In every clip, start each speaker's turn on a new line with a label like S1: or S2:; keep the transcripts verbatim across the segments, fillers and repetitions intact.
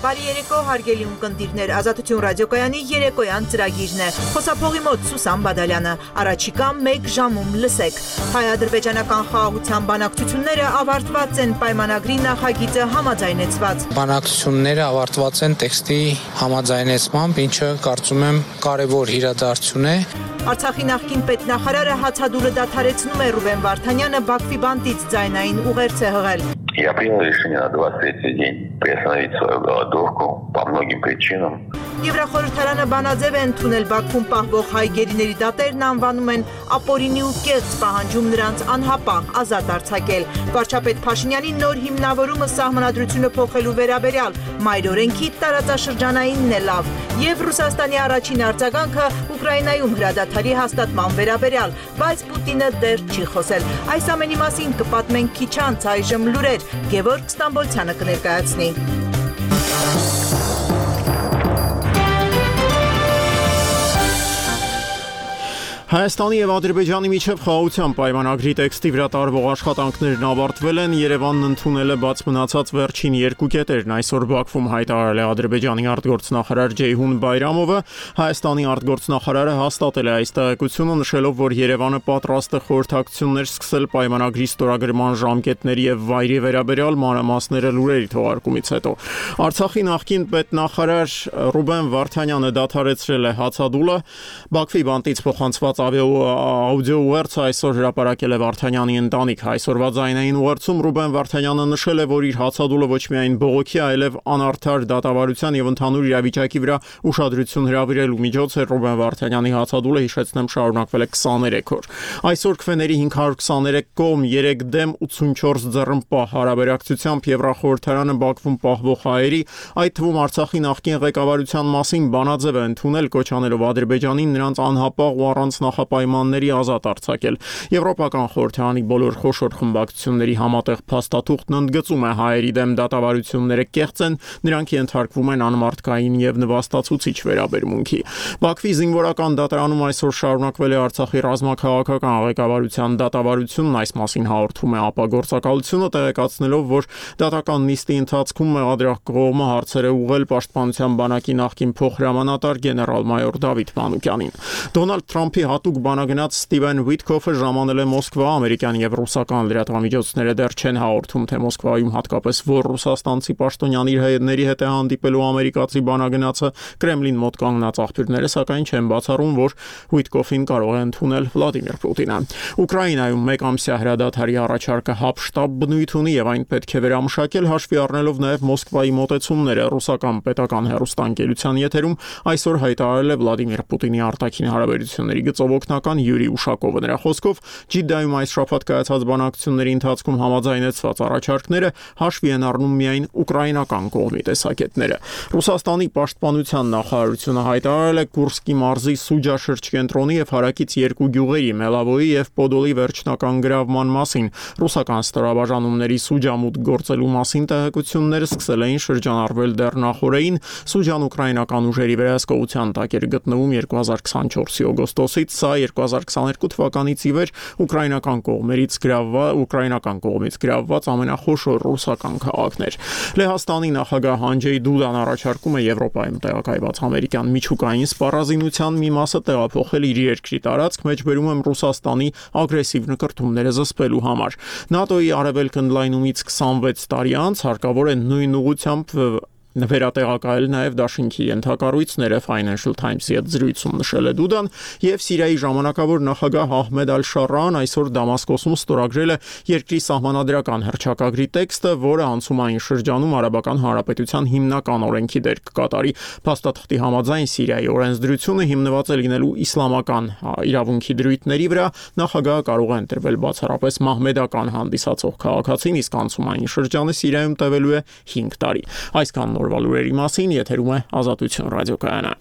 S1: Բարի երեկո, հարգելի ունկնդիրներ, Ազատություն ռադիոկայանի երեկոյան ծրագիրն է։ Խոսափողի մոտ Սուսան Բադալյանը, առաջիկա մեկ ժամում լսեք։ Հայ-ադրբեջանական խաղաղության բանակցությունները ավարտված են, պայմանագրի նախագիծը համաձայնեցված։
S2: Բանակցությունները ավարտված են տեքստի համաձայնեցմամբ, ինչը կարծում եմ կարևոր իրադարձություն է։
S1: Արցախի նախկին պետնախարարը հացադուլը դադարեցնում է, Ռուբեն Վարդանյանը Բաքվի բանտից ձայնային ուղերձ է հղել։
S3: Я принял решение на двадцать третий день приостановить свою голодовку по многим причинам.
S1: Եվրախորհրդարանը բանաձև է ընդունել Բաքվում պահվող հայ գերիների դատերն անվանում են ապօրինի ու կեղծ, պահանջում նրանց անհապաղ ազատ արձակել։ Վարչապետ Փաշինյանի նոր հիմնավորումը սահմանադրությունը փոխելու վերաբերյալ մայրօրենքի տարածաշրջանայինն է լավ, եւ Ռուսաստանի առաջին արձագանքը Ուկրաինայում հրադադարի հաստատման վերաբերյալ, բայց Պուտինը դեռ չի խոսել։ Այս ամենի մասին կպատմենք քիչ անց, այժմ լուրեր, Գևորգ Ստամբոլցյանը կներկայացնի։
S4: Հայաստանի և Ադրբեջանի միջև խաղաղության պայմանագրի տեքստի վրա տարվող աշխատանքներն ավարտվել են, Երևանն ընդունել է բաց մնացած վերջին երկու կետերն, այսօր Բաքվում հայտարարել է Ադրբեջանի արտգործնախարար Ջեյհուն Բայրամովը, Հայաստանի արտգործնախարարը հաստատել է այս տեղեկությունը, նշելով, որ Երևանը պատրաստ է խորհրդակցություններ սկսել պայմանագրի ստորագրման ժամկետների և վայրի վերաբերյալ մանրամասները լուրերի թողարկումից հետո։ Արցախի նախկին պետնախարար Ռուբեն Վարդանյանը դադարեցրել է հացադուլը, Բաքվի բանտից փոխանցված աուդիո ուղերձը այսօր հրապարակել է Վարդանյանի ընտանիք։ Այսօրվա ձայնային ուղերձում Ռուբեն Վարդանյանը նշել է, որ իր հացադուլը ոչ միայն բողոքի, այլև անարդար դատավարության եւ ընդհանուր իրավիճակի վրա ուշադրություն հրավիրելու միջոց է։ Ռուբեն Վարդանյանի հացադուլը, հիշեցնեմ, շարունակվել է քսաներեք օր։ Այսօր քվեների հինգ հարյուր քսաներեք կողմ, երեք դեմ, ութսունչորս ձեռնպահ հարաբերակցությամբ Եվրախորհրդարանը Բաքվում պահվող հայերի, այդ թվում Արցախի նախկին ղեկավարության մասին բանաձև է ընդունել, կոչ անելով Ադրբեջանին նրանց անհապաղ ու առանց նախապայմանների ազատ արձակել։ Եվրոպական խորհրդարանի բոլոր խոշոր խմբակցությունների համատեղ փաստաթուղթն ընդգծում է հայերի դեմ դատավարությունները կեղծ են, նրանք ենթարկվում են անմարդկային եւ նվաստացուցիչ վերաբերմունքի։ Բաքվի զինվորական դատարանում այսօր շարունակվել է Արցախի ռազմաքաղաքական ղեկավարության դատավարությունն, այս մասին հաղորդում է ԱՊԱ գործակալությունը, տեղեկացնելով, որ դատական նիստի ընթացքում մեղադրող կողմը հարցեր է ուղղել Պաշտպանության բանակի նախկին փոխհրամանատար գեներալ-մայոր Դավիթ Մանուկյանին։ Դոնալդ Թրամփի հատուկ բանագնաց Ստիվեն Ուիտքոֆը ժամանել է Մոսկվա, ամերիկյան եւ ռուսական լրատվամիջոցները դեռ չեն հաղորդում, թե Մոսկվայում հատկապես որ ռուսաստանցի պաշտոնյան իր հայրենիների հետ է հանդիպելու ամերիկացի բանագնացը, Կրեմլին մոտ կանգնած աղբյուրները սակայն չեն բացառում, որ Ուիտքոֆին կարող է ընդունել Վլադիմիր Պուտինը։ Ուկրաինայում մեկ ամսյա հրադադարի առաջարկը հապշտաբ բնույթ ունի եւ այն պետք է վերամշակել, հաշվի առնելով նաեւ Մոսկվայի մոտեցումները։ Ռուսական պետական հեռուստաընկերության եթերում այսօր հայտարարել է Վլադիմիր Պուտինի արտաքին հարաբերությունների գծով օգնական Յուրի Ուշակովը։ Նրա խոսքով Ջիդայում այս շաբաթ կայացած բանակցությունների ընթացքում համաձայնեցված առաջարկները հաշվի են առնում միայն ուկրաինական կողմի տեսակետները։ Ռուսաստանի պաշտպանության նախարարությունը հայտարարել է Կուրսկի մարզի Սուջա շրջկենտրոնի եւ հարակից երկու գյուղերի Մելավոյի եւ Պոդոլի վերջնական գրավման մասին։ Ռուսական ստորաբաժանումների Սուջա մուտք գործելու մասին տեղեկությունները սկսել էին շրջանառվել դեռ նախորդին։ Սուջան ուկրաինական ուժերի վերահսկողության տակ էր գտնվում երկու հազար քսանչորսի օգոստոսից, սա երկու հազար քսաներկու թվականից ի վեր ուկրաինական կողմերից գրավված ուկրաինական կողմից գրավված ամենախոշոր ռուսական քաղաքն էր։ Լեհաստանի նախագահ Անջեյ Դուդան առաջարկում է Եվրոպայում տեղակայված ամերիկյան միջուկային սպառազինության մի մասը տեղափոխել իր երկրի տարածք, մեջբերում եմ Ռուսաստանի ագրեսիվ նկրտումները զսպելու համար։ ՆԱՏՕ-ի արևելք ընդլայնումից քսանվեց տարի անց հարկավոր է նույն ուղղությամբ վերատեղակայել նաև դաշինքի ենթակառույցները, Financial Times-ի հետ զրույցում նշել է Դուդան, եւ Սիրիայի ժամանակավոր նախագահ Ահմեդ Ալ-Շարան այսօր Դամասկոսում ստորագրել է երկրի սահմանադրական հռչակագրի տեքստը, որը անցումային շրջանում Արաբական Հանրապետության հիմնական օրենքի դեր կկատարի։ Փաստաթղթի համաձայն Սիրիայի օրենսդրությունը հիմնված է լինելու իսլամական իրավունքի դրույթների վրա, նախագահը կարող է ընտրվել բացառապես մահմեդական հանդիսացող քաղաքացին, իսկ անցումային շրջանը Սիրիայում տևելու է հինգ տարի։ Այսքան օրվա լուրերի մասին եթերում է Ազատություն ռադիոկայանը։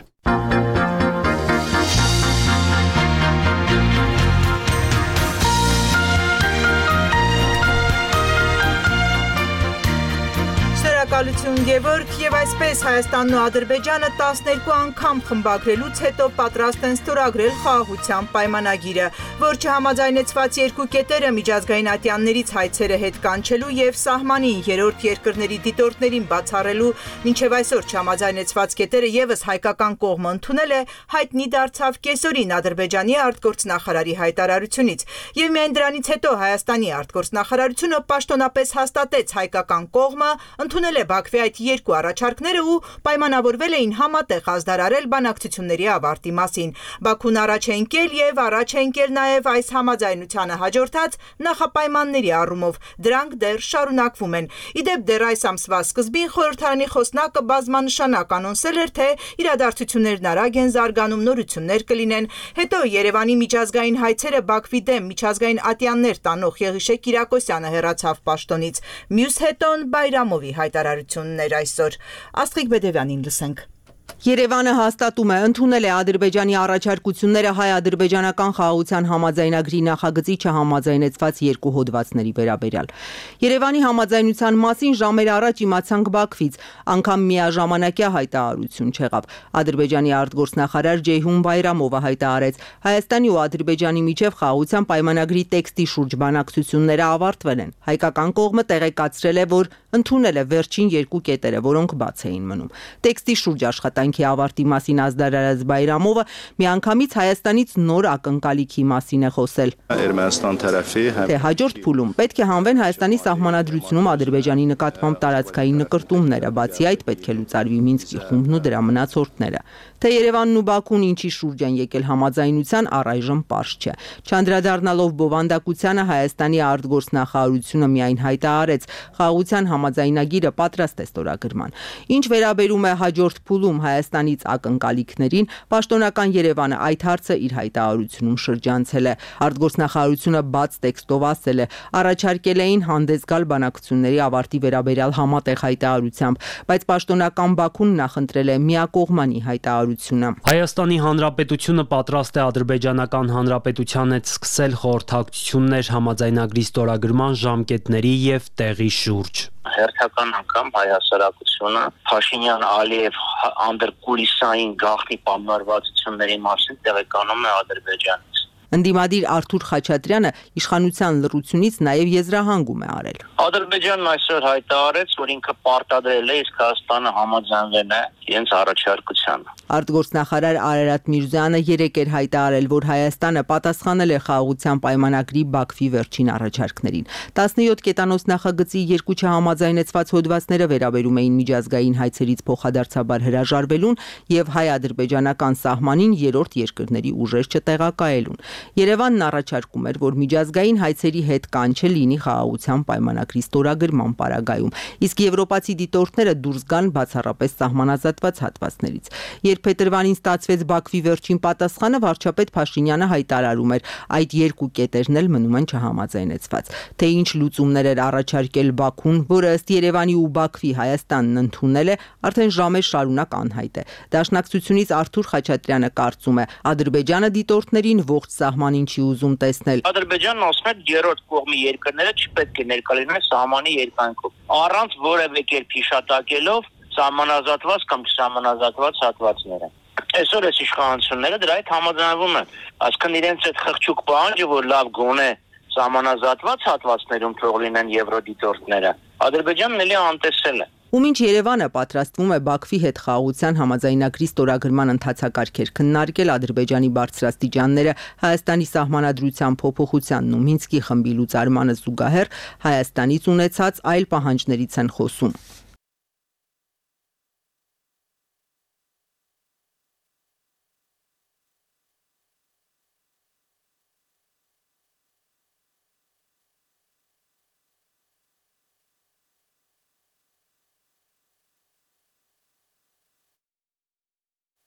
S1: շնորհակալություն Գևորգ, եւ այսպես Հայաստանն ու Ադրբեջանը տասներկու անգամ խմբագրելուց հետո պատրաստ են ստորագրել խաղաղության պայմանագիրը, որ չհամաձայնեցված երկու կետերը միջազգային ատյաններից հայցերը հետ կանչելու եւ սահմանին երրորդ երկրների դիտորդներին բացառելու մինչեւ այսօր չհամաձայնեցված կետերը եւս հայկական կողմը ընդունել է, հայտնի դարձավ կեսօրին Ադրբեջանի արտգործնախարարի հայտարարությունից, եւ միայն դրանից հետո Հայաստանի արտգործնախարարությունը պաշտոնապես հաստատեց հայկական կողմը ընդունել է Բաքվի այդ երկու առաջարկները ու պայմանավորվել էին համատեղ ազդարարել բանակցությունների ավարտի մասին։ Բաքուն առաջ է ընկել եւ առաջ է ընկել նաեւ այս համաձայնությանը հաջորդած նախապայմանների առումով, դրանք դեռ շարունակվում են։ Իդեպ դեռ այս ամսվա սկզբին խորհրդարանի խոսնակը բազմանշանակ անոնսել էր, թե իրադարձություններն արագ են զարգանում, նորություններ կլինեն։ Հետո Երևանի միջազգային հայցերը Բաքվի դեմ միջազգային ատյաններ տանող Եղիշե Կիրակոսյանը հեռացավ պաշտոնից։ Մյուս հետոն Բայրամովի հայտարարությունն էր այսօր։ Աստղիկ Բեդևյանին լսենք։
S5: Երևանը հաստատում է, ընդունել է Ադրբեջանի առաջարկությունները հայ-ադրբեջանական խաղաղության համաձայնագրի նախագծի չհամաձայնեցված երկու հոդվածների վերաբերյալ։ Երևանի համաձայնության մասին ժամեր առաջ իմացանք Բաքվից, անգամ միաժամանակյա հայտարարություն չեղավ։ Ադրբեջանի արտգործնախարար Ջեյհուն Բայրամովը հայտարարեց, Հայաստանի ու Ադրբեջանի միջև խաղաղության պայմանագրի տեքստի շուրջ բանակցությունները ավարտվել են։ Հայկական կողմը տեղեկացրել է, որ ընդունել է վերջին երկու կետերը, որոնք բաց էին մնում։ Տեքստի շուրջ աշխատանքի ավարտի մասին ազդարարած Բայրամովը միանգամից Հայաստանից նոր ակնկալիքի մասին է խոսել։
S6: Ermənistan tərəfi
S5: Թե հաջորդ փուլում պետք է հանվեն Հայաստանի սահմանադրությունում Ադրբեջանի նկատմամբ տարածքային նկրտումները, բացի այդ պետք է լուծարվի Մինսկի խումբն ու դրա մնացորդները։ Թե Երևանն ու Բաքուն ինչի շուրջ են եկել համաձայնության, առայժմ պարզ չէ։ Չանդրադառնալով բովանդակությանը Հայաստանի արտգործնախարարությունը միայն հայտարարեց, խաղաղության համաձայնագիրը պատրաստ է ստորագրման։ Ինչ վերաբերում է հաջորդ փուլում Հայաստանից ակնկալիքներին, պաշտոնական Երևանը այդ հարցը իր հայտարարությունում շրջանցել է։ Արտգործնախարարությունը բաց տեքստով ասել է, առաջարկել էին հանդես գալ բանակցությունների ավարտի վերաբերյալ համատեղ հայտարարությամբ, բայց պաշտոնական Բաքուն նախընտրել է միակողմանի հայտարարությունը։
S7: Հայաստանի Հանրապետությունը պատրաստ է Ադրբեջանական Հանրապետության հետ սկսել խորհրդակցություններ համաձայնագրի ստորագրման ժամկետների եւ տեղի շուրջ։
S8: Հերթական անգամ հայ հասարակությունը Փաշինյան-Ալիև անդրկուլիսային գաղտնի պայմանավորվածությունների մասին տեղեկանում է Ադրբեջանից։
S5: Ընդդիմադիր Արթուր Խաչատրյանը իշխանության լռությունից նաև եզրահանգում է արել։
S8: Ադրբեջանն այսօր հայտարարեց, որ ինքը պարտադրել է, իսկ Հայաստանը համաձայնվել է իրենց առաջարկությանը։
S5: Արտգործնախարար Արարատ Միրզոյանը երեկ էր հայտարարել, որ Հայաստանը պատասխանել է խաղաղության պայմանագրի Բաքվի վերջին առաջարկներին։ տասնյոթ կետանոց նախագծի երկու չհամաձայնեցված հոդվածները վերաբերում էին միջազգային հայցերից փոխադարձաբար հրաժարվելուն եւ հայ-ադրբեջանական սահմանին երրորդ երկրների ուժեր չտեղակայելուն։ Երևանն առաջարկում էր, որ միջազգային հայցերի հետ կանչը լինի խաղաղության պայմանագրի ստորագրման պարագայում, իսկ եվրոպացի դիտորդները դուրս գան բացառապես սահմանազատված հատվածներից։ Երբ փետրվարին ստացվեց Բաքվի վերջին պատասխանը, վարչապետ Փաշինյանը հայտարարում էր, այդ երկու կետերն էլ մնում են չհամաձայնեցված։ Թե ինչ լուծումներ էր առաջարկել Բաքուն, որը ըստ Երևանի ու Բաքվի Հայաստանն ընդունել է, արդեն ժամեր շարունակ անհայտ է։ Դաշնակցությունից Արթուր Խաչատրյանը կարծում է, Ադրբեջանը դիտորդներին ողջ սահմանին չի ուզում տեսնել։
S8: Ադրբեջանն ասում է, երրորդ կողմի երկրները չպետք է ներկայացնեն սահմանի երկայնքով, առանց որևէ կերպ հիշատակելով սահմանազատված կամ չսահմանազատված հատվածները։ Այսօր այս իշխանությունները դրա հետ համաձայնվում են, այսինքն իրենց այդ խղճուկ պահանջը, որ լավ գոնե սահմանազատված հատվածներում թող լինեն եվրոդիտորդները, Ադրբեջանն էլի անտեսել է։
S5: Ու մինչ Երևանը պատրաստվում է Բաքվի հետ խաղաղության համաձայնագրի ստորագրման ընթացակարգեր քննարկել, Ադրբեջանի բարձրաստիճանները Հայաստանի սահմանադրության փոփոխությանն ու Մինսկի խմբի լուծարմանը զուգահեռ Հայաստանից ունեցած այլ պահանջներից են խոսում։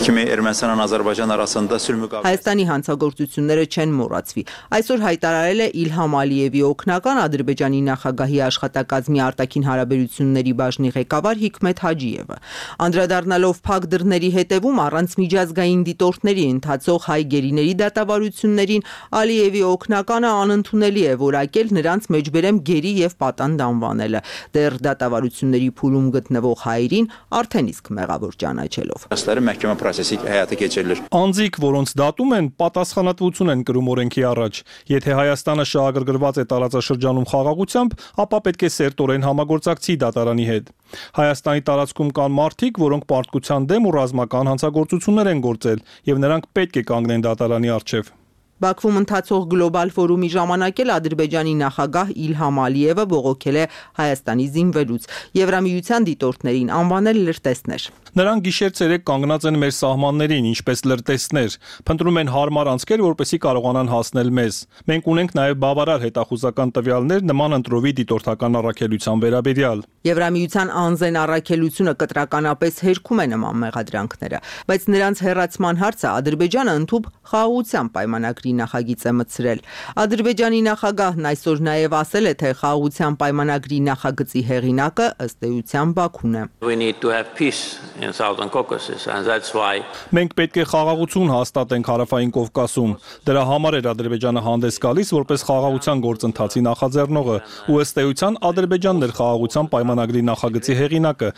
S6: Kimi Ermənistan-Azərbaycan arasında sülh müqaviləsi
S5: Հայաստանի հանցագործությունները չեն մոռացվի։ Այսօր հայտարարել է Իլհամ Ալիևի օգնական Ադրբեջանի նախագահի աշխատակազմի արտաքին հարաբերությունների բաժնի ղեկավար Հիկմետ Հաջիևը։ Անդրադառնալով փակ դռների հետևում առանց միջազգային դիտորդների ընթացող հայ գերիների դատավարություններին, Ալիևի օգնականը անընդունելի է որակել նրանց մեջբերեմ գերի եւ պատանդ անվանելը, դեռ դատավարությունների փուլում գտնվող հայերին արդեն իսկ մեղավոր ճանաչելով։
S6: Məhkəmə prosesi həyata keçirilir.
S9: Անձիկ, որոնց դատում են, պատասխանատվություն են կրում օրենքի առաջ։ Եթե Հայաստանը շահագրգռված է տարածաշրջանում խաղաղությամբ, ապա պետք է սերտորեն համագործակցի դատարանի հետ։ Հայաստանի տարածքում կան մարդիկ, որոնք պարտքության դեմ ու ռազմական հանցագործություններ են գործել, եւ նրանք պետք է կանգնեն դատարանի առջև։
S5: Բաքվում ընթացող գլոբալ ֆորումի ժամանակ էլ Ադրբեջանի նախագահ Իլհամ Ալիևը բողոքել է Հայաստանի զինվելուց, Եվրամիության դիտորդներին անվանել լրտեսներ։
S9: Նրանք գիշեր-ցերեկ կանգնած են մեր սահմաններին, ինչպես լրտեսներ, փնտրում են հարմար անցքեր, որպեսզի կարողանան հասնել մեզ։ Մենք ունենք նաև բավարար հետախուզական տվյալներ նման ընտրովի դիտորդական առաքելության վերաբերյալ։
S5: Եվրամիության անձեն առաքելությունը կտրականապես հերքում է նման մեղադրանքները, բայց նրանց հերացման հարցը Ադրբեջանը ընդհուպ խաղաղության պայմանագրի նախագիծ է մտցրել։ Ադրբեջանի նախագահն այսօր նաև ասել է, թե խաղաղության պայմանագրի նախագծի հեղինակը ըստ էության Բաքուն է։
S9: Մենք պետք է խաղաղություն հաստատենք Հարավային Կովկասում։ Դրա համար էր Ադրբեջանը հանդես գալիս որպես խաղաղության գործընթացի նախաձեռնողը, ու ըստ էության Ադրբեջանն էր խաղաղության պայմանագրի նախագծի հեղինակը։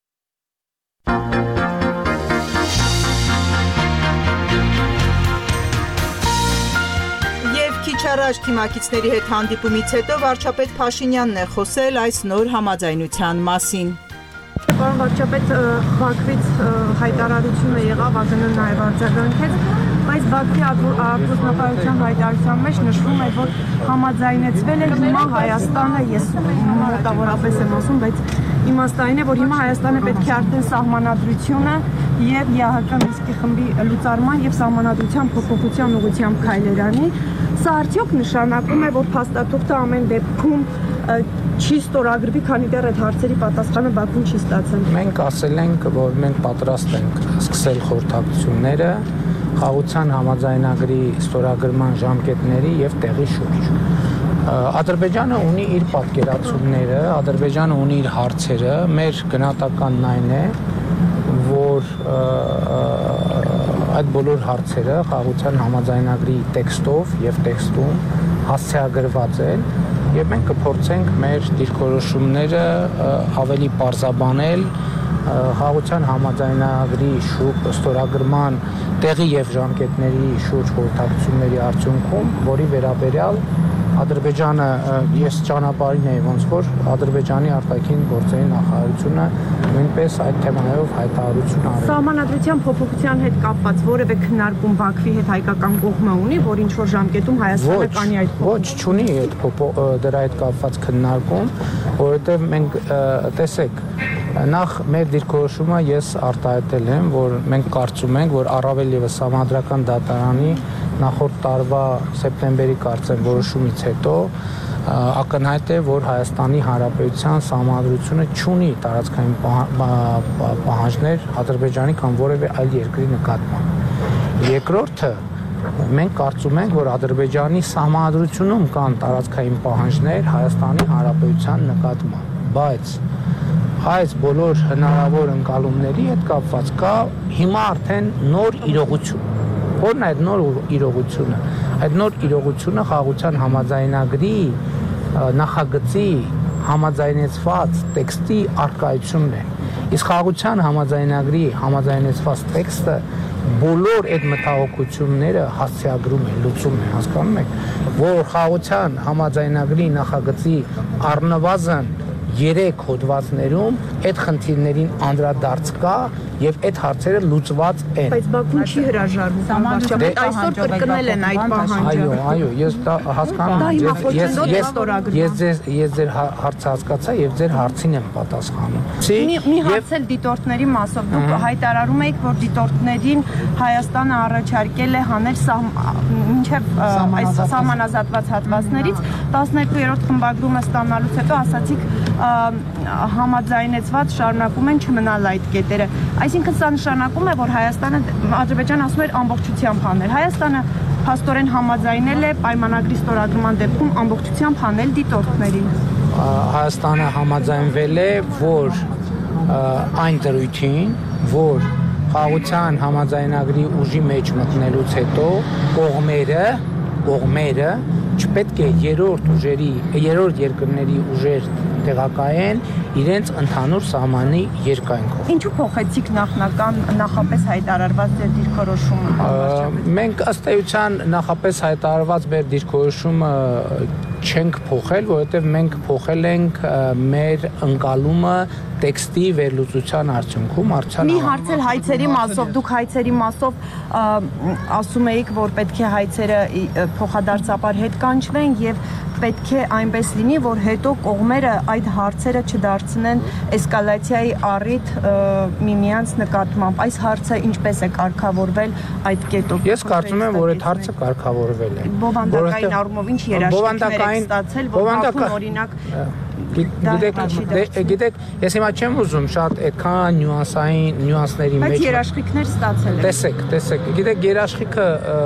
S1: Առաջ թիմակիցների հետ հանդիպումից հետո վարչապետ Փաշինյանն է խոսել այս նոր համաձայնության մասին։
S10: Պարոն վարչապետ, Բաքվից հայտարարությունը եղավ, ԱԶՆ-ը նաև արձագանքեց, բայց Բաքվի արտգործնախարարության հայտարարության մեջ նշվում է, որ համաձայնեցվել է հիմա Հայաստանը, ես մոտավորապես եմ ասում, բայց իմաստային է, որ հիմա Հայաստանը պետք է արդեն սահմանադրությունը եւ ԵԱՀԿ Մինսկի խմբի լուծարման եւ սահմանադրության փոփոխության ուղղությամբ քայլեր անի։ Սա արդյոք նշանակում է, որ փաստաթուղթը ամեն դեպքում չի ստորագրվի, քանի դեռ այդ հարցերի պատասխանը Բաքուն չի ստացել։
S2: Մենք ասել ենք, որ մենք պատրաստ ենք սկսել խորհրդակցությունները խաղաղության համաձայնագրի ստորագրման ժամկետների եւ տեղի շուրջ։ Ադրբեջանը ունի իր պատկերացումները, Ադրբեջանը ունի իր հարցերը, մեր գնահատականն այն է, որ այդ բոլոր հարցերը խաղաղության համաձայնագրի տեքստով եւ տեքստում հասցեագրված են եւ մենք կփորձենք մեր դիրքորոշումները ավելի պարզաբանել խաղաղության համաձայնագրի շուրջ ստորագրման տեղի եւ ժամկետների շուրջ խորհրդակցությունների արդյունքում, որի վերաբերյալ Ադրբեջանը ես ճանապարհին էի ոնց որ Ադրբեջանի արտաքին գործերի նախարարությունը նույնպես այդ թեմաներով հայտարարություն արել։
S10: Սահմանադրության փոփոխության հետ կապված որևէ քննարկում Բաքվի հետ հայկական կողմը ունի, որ ինչ որ ժամկետում Հայաստանը կանի այդ փոփոխություն։
S2: Ոչ, չունի այդ դրա հետ կապված քննարկում, որովհետև մենք տեսեք նախ մեր դիրքորոշումը ես արտահայտել եմ, որ մենք կարծում ենք, որ առավել եւս համանդրական դատարանի նախորդ տարվա սեպտեմբերի կարծեմ որոշումից հետո ակնհայտ է, որ Հայաստանի Հանրապետության սահմանադրությունը չունի տարածքային պահանջներ Ադրբեջանի կամ որևէ այլ երկրի նկատմամբ։ Երկրորդը մենք կարծում ենք, որ Ադրբեջանի սահմանադրությունում կան տարածքային պահանջներ Հայաստանի Հանրապետության նկատմամբ, բայց այս բոլոր հնարավոր ընկալումների հետ կապված կա հիմա արդեն նոր իրողություն։ Որն է այդ նոր իրողությունը։ Այդ նոր իրողությունը խաղաղության համաձայնագրի նախագծի համաձայնեցված տեքստի արկայությունն է։ Իսկ խաղաղության համաձայնագրի համաձայնեցված տեքստը բոլոր այդ մտահոգությունները հասցեագրում է, լուծում է, հասկանում եք, որ խաղաղության համաձայնագրի նախագծի առնվազն երեք հոդվածներում այդ խնդիրներին անդրադարձ կա եւ այդ հարցերը լուծված են։
S10: Բայց Բաքուն չի հրաժարվում, վարչապետ այսօր կրկնել են այդ պահանջը։
S2: Այո, այո, ես դա հասկանում եմ։ Ես ես ես ես ձեր հարցը հասկացա եւ ձեր հարցին եմ պատասխանում։
S10: Մի հարց էլ դիտորդների մասով դուք հայտարարում եք, որ դիտորդներին Հայաստանը առաջարկել է հանել մինչև այս սահմանազատված հատվածներից տասներկուերորդ խմբագրումը ստանալուց հետո ասացիք համաձայնեցված շարունակում են չմնալ այդ կետերը։ Այսինքն սա նշանակում է, որ Հայաստանը Ադրբեջանը ասում էր ամբողջությամբ հանել։ Հայաստանը փաստորեն համաձայնել է պայմանագրի ստորագրման դեպքում ամբողջությամբ հանել դիտորդներին։
S2: Հայաստանը համաձայնվել է, որ այն դրույթին, որ խաղաղության համաձայնագրի ուժի մեջ մտնելուց հետո կողմերը, կողմերը չպետք է երրորդ ուժերի, երրորդ երկրների ուժեր տեղակայեն իրենց ընդհանուր սահմանի երկայնքով։
S10: Ինչու փոխեցիք նախնական նախապես հայտարարված ձեր դիրքորոշումը։
S2: Մենք ըստ էության նախապես հայտարարված մեր դիրքորոշումը չենք փոխել, որովհետև մենք փոխել ենք մեր ընկալումը տեքստի վերլուծության արդյունքում արդյոք
S10: մի հարց էլ հայցերի մասով դուք հայցերի մասով ասում էիք, որ պետք է հայցերը փոխադարձաբար հետ կանչվեն եւ պետք է այնպես լինի, որ հետո կողմերը այդ հարցերը չդարձնեն էսկալացիայի առիթ միմյանց նկատմամբ։ Այս հարցը ինչպես է կարգավորվել այդ կետով։
S2: Ես կարծում եմ, որ այդ հարցը կարգավորվել է։
S10: Բովանդակային առումով ինչ երաշխիքներ եք ստացել, որ Բաքուն օրինակ
S2: Գիտեք, գիտեք, ես հիմա չեմ ուզում շատ այդքան նյուանսային նյուանսների մեջ։
S10: Բայց երաշխիքներ ստացել եք։
S2: Տեսեք, տեսեք, գիտեք, երաշխիքը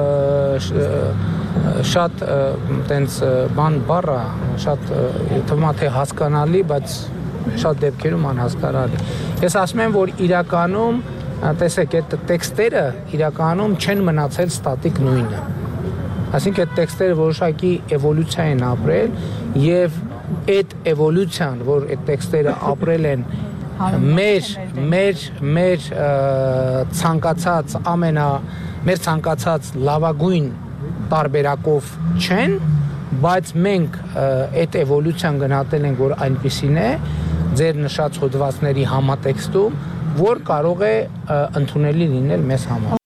S2: շատ տենց բան բառը, շատ թվում է թե հասկանալի, բայց շատ դեպքերում անհասկանալի։ Ես ասում եմ, որ իրականում, տեսեք, այդ տեքստերը իրականում չեն մնացել ստատիկ նույնը։ Այսինքն այդ տեքստերը որոշակի էվոլյուցիա են ապրել եւ այդ էվոլյուցիան, որ այդ տեքստերը ապրել են մեր մեր մեր ցանկացած ամենա մեր ցանկացած լավագույն տարբերակով չեն, բայց մենք այդ էվոլյուցիան գնահատել ենք, որ այնպիսին է ձեր նշած հոդվածների համատեքստում, որ կարող է ընդունելի լինել մեզ համար։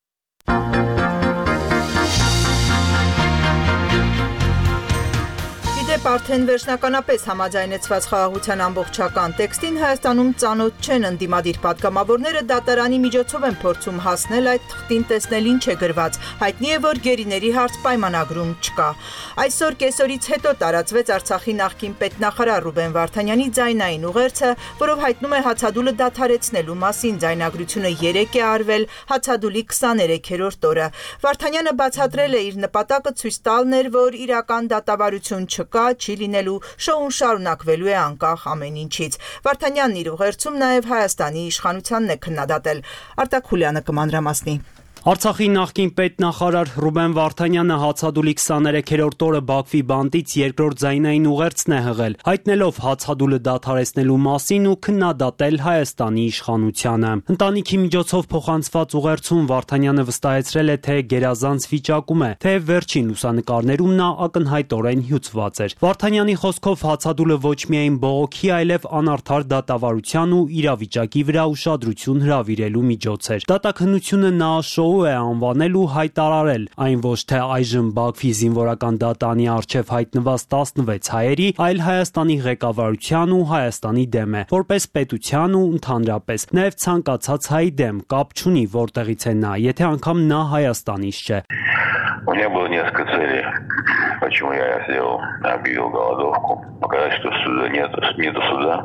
S1: Արդեն վերջնականապես համաձայնեցված խաղաղության ամբողջական տեքստին Հայաստանում ծանոթ չեն ընդդիմադիր պատգամավորները դատարանի միջոցով են փորձում հասնել այդ թղթին տեսնել ինչ է գրված։ Հայտնի է, որ գերիների հարց պայմանագրում չկա։ Այսօր կեսօրից հետո տարածվեց Արցախի նախկին պետնախարար Ռուբեն Վարդանյանի ձայնային ուղերձը, որով հայտնում է հացադուլը դադարեցնելու մասին։ Ձայնագրությունը երեկ է արվել հացադուլի քսաներեքերորդ օրը։ Վարդանյանը բացատրել է իր նպատակը ցույց տալն էր, որ իրական դատավարություն չկա, չի լինելու, շոուն շարունակվելու է անկախ ամեն ինչից։ Վարդանյանն իր ուղերձում նաև Հայաստանի իշխանությանն է քննադատել։ Արտակ Խուլյանը կմանրամասնի։
S7: Արցախի նախկին պետնախարար Ռուբեն Վարդանյանը հացադուլի քսաներեքերորդ օրը Բաքվի բանտից երկրորդ ձայնային ուղերձն է հղել, հայտնելով հացադուլը դադարեցնելու մասին ու քննադատել Հայաստանի իշխանությանը։ Ընտանիքի միջոցով փոխանցված ուղերձում Վարդանյանը վստահեցրել է, թե գերազանց վիճակում է, թե վերջին լուսանկարներում նա ակնհայտորեն հյուծված էր։ Վարդանյանի խոսքով հացադուլը ոչ միայն բողոքի, այլև անարդար դատավարության ու իրավիճակի վրա ուշադրություն հրավիրելու միջոց էր։ Դատաքննությունը նա շոու է անվանել ու հայտարարել, այն ոչ թե այժմ Բաքվի զինվորական դատարանի առջև հայտնված տասնվեց հայերի, այլ Հայաստանի ղեկավարության ու Հայաստանի դեմ է, որպես պետության ու ընդհանրապես, նաև ցանկացած հայի դեմ, կապ չունի որտեղից է նա, եթե անգամ նա Հայաստանից չէ։
S3: У меня было несколько целей, почему я сделал, объявил голодовку. Показать, что суда нет, нету суда,